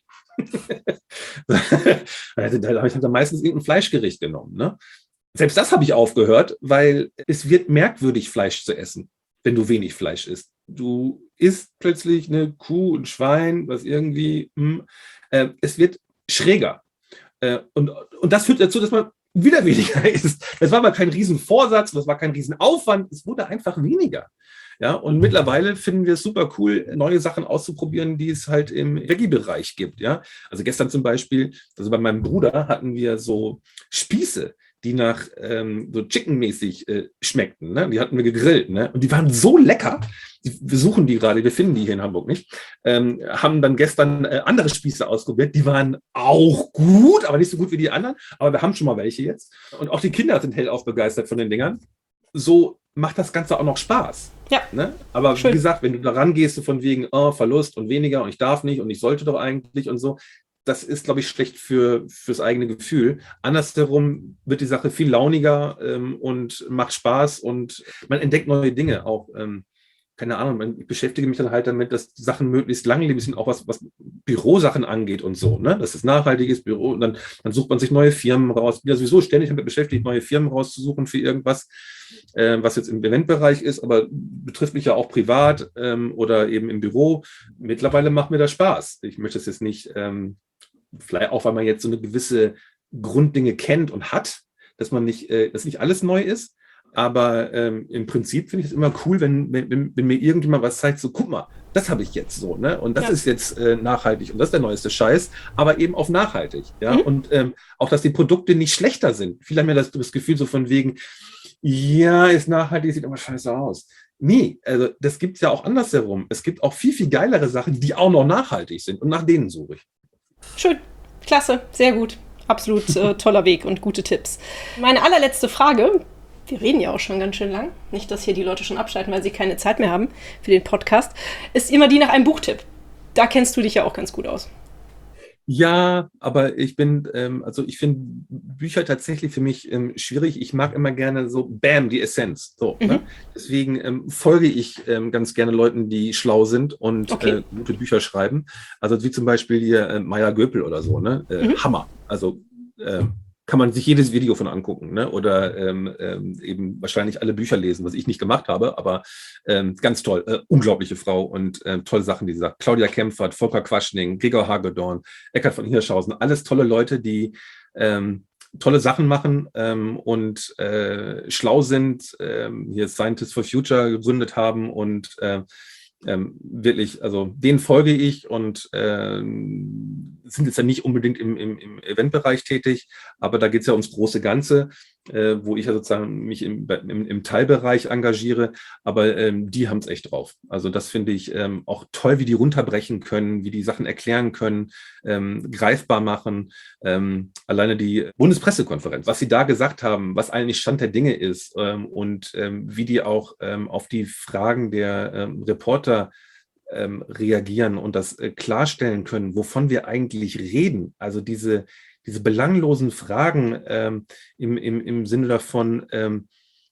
da habe ich dann meistens irgendein Fleischgericht genommen. Ne? Selbst das habe ich aufgehört, weil es wird merkwürdig, Fleisch zu essen, wenn du wenig Fleisch isst. Du isst plötzlich eine Kuh, ein Schwein, was irgendwie, hm, äh, es wird schräger. Äh, und, und das führt dazu, dass man wieder weniger ist. Das war aber kein Riesenvorsatz, das war kein Riesenaufwand, es wurde einfach weniger. Ja, und mittlerweile finden wir es super cool, neue Sachen auszuprobieren, die es halt im Veggie-Bereich gibt. Ja, also gestern zum Beispiel, also bei meinem Bruder hatten wir so Spieße, die nach ähm, so Chicken-mäßig äh, schmeckten. Ne? Die hatten wir gegrillt. Ne? Und die waren so lecker. Die, wir suchen die gerade, wir finden die hier in Hamburg nicht. Ähm, haben dann gestern äh, andere Spieße ausprobiert. Die waren auch gut, aber nicht so gut wie die anderen. Aber wir haben schon mal welche jetzt. Und auch die Kinder sind hellauf begeistert von den Dingern. So macht das Ganze auch noch Spaß. Ja. Ne? Aber Schön. Wie gesagt, wenn du da rangehst, so von wegen oh, Verlust und weniger und ich darf nicht und ich sollte doch eigentlich und so, das ist, glaube ich, schlecht für fürs eigene Gefühl. Andersherum wird die Sache viel launiger ähm, und macht Spaß und man entdeckt neue Dinge auch. Ähm, keine Ahnung, ich beschäftige mich dann halt damit, dass Sachen möglichst langlebig sind, auch was, was Bürosachen angeht und so. Ne? Das ist nachhaltiges Büro und dann, dann sucht man sich neue Firmen raus. Ich bin ja sowieso ständig damit beschäftigt, neue Firmen rauszusuchen für irgendwas, äh, was jetzt im Eventbereich ist, aber betrifft mich ja auch privat ähm, oder eben im Büro. Mittlerweile macht mir das Spaß. Ich möchte es jetzt nicht... Ähm, vielleicht auch, weil man jetzt so eine gewisse Grunddinge kennt und hat, dass man nicht, äh, dass nicht alles neu ist. Aber ähm, im Prinzip finde ich es immer cool, wenn, wenn, wenn mir irgendjemand was zeigt, so guck mal, das habe ich jetzt so, ne? Und das ja. ist jetzt äh, nachhaltig und das ist der neueste Scheiß, aber eben auf nachhaltig. Ja? Mhm. Und ähm, auch, dass die Produkte nicht schlechter sind. Viele haben ja das, das Gefühl so von wegen, ja, ist nachhaltig, sieht aber scheiße aus. Nee, also das gibt es ja auch andersherum. Es gibt auch viel, viel geilere Sachen, die auch noch nachhaltig sind und nach denen suche ich. Schön, klasse, sehr gut. Absolut äh, toller Weg und gute Tipps. Meine allerletzte Frage, wir reden ja auch schon ganz schön lang, nicht, dass hier die Leute schon abschalten, weil sie keine Zeit mehr haben für den Podcast, ist immer die nach einem Buchtipp. Da kennst du dich ja auch ganz gut aus. Ja, aber ich bin, ähm, also ich finde Bücher tatsächlich für mich ähm, schwierig. Ich mag immer gerne so, bam, die Essenz. So, mhm. ne? Deswegen ähm, folge ich ähm, ganz gerne Leuten, die schlau sind und okay. äh, gute Bücher schreiben. Also wie zum Beispiel hier äh, Maya Göpel oder so, ne? Äh, mhm. Hammer. Also äh, kann man sich jedes Video von angucken, ne? Oder ähm, ähm, eben wahrscheinlich alle Bücher lesen, was ich nicht gemacht habe, aber ähm, ganz toll, äh, unglaubliche Frau und äh, tolle Sachen, die sie sagt. Claudia Kempfert, Volker Quaschning, Gregor Hagedorn, Eckhard von Hirschhausen, alles tolle Leute, die ähm, tolle Sachen machen ähm, und äh, schlau sind, ähm, hier Scientists for Future gegründet haben und äh, Ähm, wirklich, also denen folge ich und äh, sind jetzt ja nicht unbedingt im, im, im Eventbereich tätig, aber da geht es ja ums große Ganze, äh, wo ich ja sozusagen mich im, im, im Teilbereich engagiere, aber ähm, die haben es echt drauf. Also das finde ich ähm, auch toll, wie die runterbrechen können, wie die Sachen erklären können, ähm, greifbar machen. Ähm, alleine die Bundespressekonferenz, was sie da gesagt haben, was eigentlich Stand der Dinge ist ähm, und ähm, wie die auch ähm, auf die Fragen der ähm, Reporter ähm, reagieren und das äh, klarstellen können, wovon wir eigentlich reden. Also diese, diese belanglosen Fragen ähm, im, im, im Sinne davon, ähm,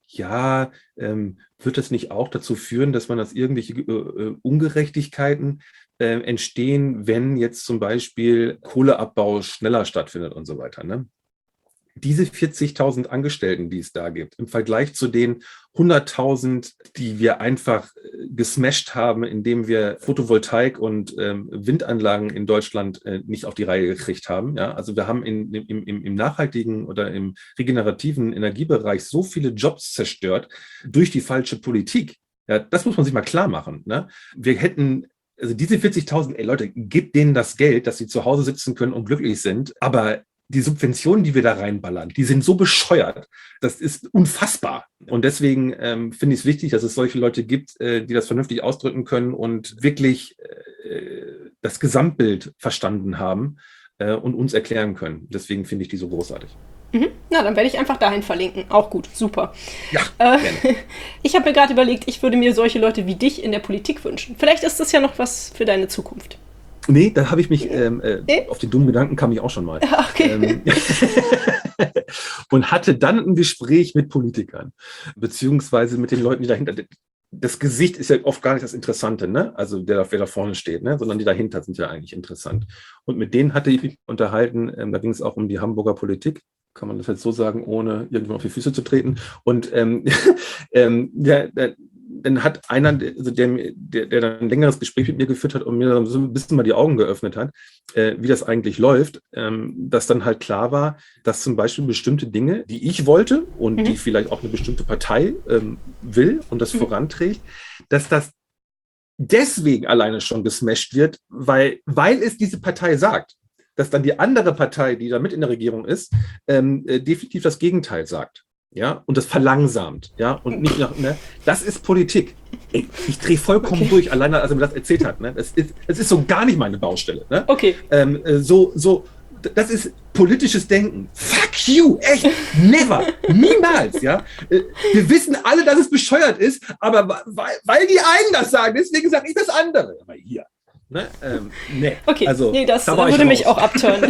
ja, ähm, wird das nicht auch dazu führen, dass man das irgendwelche äh, Ungerechtigkeiten äh, entstehen, wenn jetzt zum Beispiel Kohleabbau schneller stattfindet und so weiter, ne? Diese vierzigtausend Angestellten, die es da gibt, im Vergleich zu den hunderttausend, die wir einfach gesmasht haben, indem wir Photovoltaik und ähm, Windanlagen in Deutschland äh, nicht auf die Reihe gekriegt haben. Ja? Also wir haben in, im, im, im nachhaltigen oder im regenerativen Energiebereich so viele Jobs zerstört durch die falsche Politik. Ja, das muss man sich mal klar machen. Ne? Wir hätten also diese vierzigtausend, ey Leute, gebt denen das Geld, dass sie zu Hause sitzen können und glücklich sind, aber die Subventionen, die wir da reinballern, die sind so bescheuert. Das ist unfassbar. Und deswegen ähm, finde ich es wichtig, dass es solche Leute gibt, äh, die das vernünftig ausdrücken können und wirklich äh, das Gesamtbild verstanden haben äh, und uns erklären können. Deswegen finde ich die so großartig. Mhm. Na, dann werde ich einfach dahin verlinken. Auch gut, super. Ja, äh, gerne. Ich habe mir gerade überlegt, ich würde mir solche Leute wie dich in der Politik wünschen. Vielleicht ist das ja noch was für deine Zukunft. Nee, da habe ich mich, ähm, äh, nee? auf den dummen Gedanken kam ich auch schon mal. Okay. Ähm, und hatte dann ein Gespräch mit Politikern, beziehungsweise mit den Leuten, die dahinter, das Gesicht ist ja oft gar nicht das Interessante, ne? Also der, wer da vorne steht, ne? Sondern die dahinter sind ja eigentlich interessant. Und mit denen hatte ich mich unterhalten, ähm, da ging es auch um die Hamburger Politik. Kann man das jetzt so sagen, ohne irgendwann auf die Füße zu treten. Und ähm, ähm, der, der, dann hat einer, also der, der, der dann ein längeres Gespräch mit mir geführt hat und mir so ein bisschen mal die Augen geöffnet hat, äh, wie das eigentlich läuft, ähm, dass dann halt klar war, dass zum Beispiel bestimmte Dinge, die ich wollte und mhm. die vielleicht auch eine bestimmte Partei ähm, will und das mhm. voranträgt, dass das deswegen alleine schon gesmasht wird, weil, weil es diese Partei sagt, dass dann die andere Partei, die da mit in der Regierung ist, ähm, äh, definitiv das Gegenteil sagt. Ja, und das verlangsamt, ja, und nicht nach, ne, das ist Politik. Ey, ich drehe vollkommen okay. durch, alleine als er mir das erzählt hat, ne, das ist, das ist so gar nicht meine Baustelle, ne. Okay. Ähm, so, so, das ist politisches Denken. Fuck you, echt, never, niemals, ja. Wir wissen alle, dass es bescheuert ist, aber weil, weil die einen das sagen, deswegen sage ich das andere. Aber hier, ne, ähm, nee. Okay, also, nee, das da würde mich auch abtören.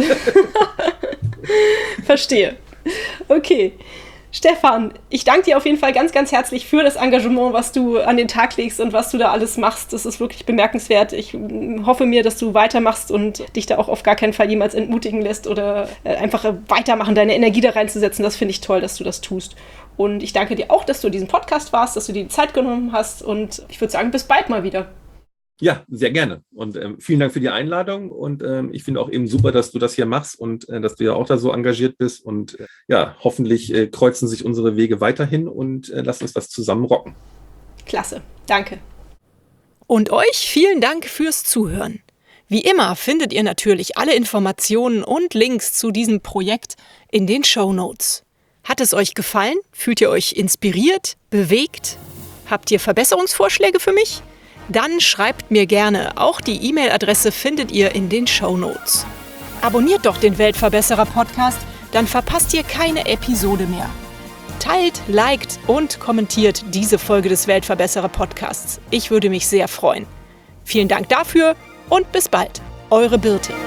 Verstehe. Okay. Stefan, ich danke dir auf jeden Fall ganz, ganz herzlich für das Engagement, was du an den Tag legst und was du da alles machst. Das ist wirklich bemerkenswert. Ich hoffe mir, dass du weitermachst und dich da auch auf gar keinen Fall jemals entmutigen lässt oder einfach weitermachen, deine Energie da reinzusetzen. Das finde ich toll, dass du das tust. Und ich danke dir auch, dass du diesen Podcast warst, dass du dir die Zeit genommen hast. Und ich würde sagen, bis bald mal wieder. Ja, sehr gerne. Und ähm, vielen Dank für die Einladung. Und ähm, ich finde auch eben super, dass du das hier machst und äh, dass du ja auch da so engagiert bist. Und äh, ja, hoffentlich äh, kreuzen sich unsere Wege weiterhin und äh, lass uns das zusammen rocken. Klasse. Danke. Und euch vielen Dank fürs Zuhören. Wie immer findet ihr natürlich alle Informationen und Links zu diesem Projekt in den Shownotes. Hat es euch gefallen? Fühlt ihr euch inspiriert? Bewegt? Habt ihr Verbesserungsvorschläge für mich? Dann schreibt mir gerne. Auch die E-Mail-Adresse findet ihr in den Shownotes. Abonniert doch den Weltverbesserer-Podcast, dann verpasst ihr keine Episode mehr. Teilt, liked und kommentiert diese Folge des Weltverbesserer-Podcasts. Ich würde mich sehr freuen. Vielen Dank dafür und bis bald. Eure Birte.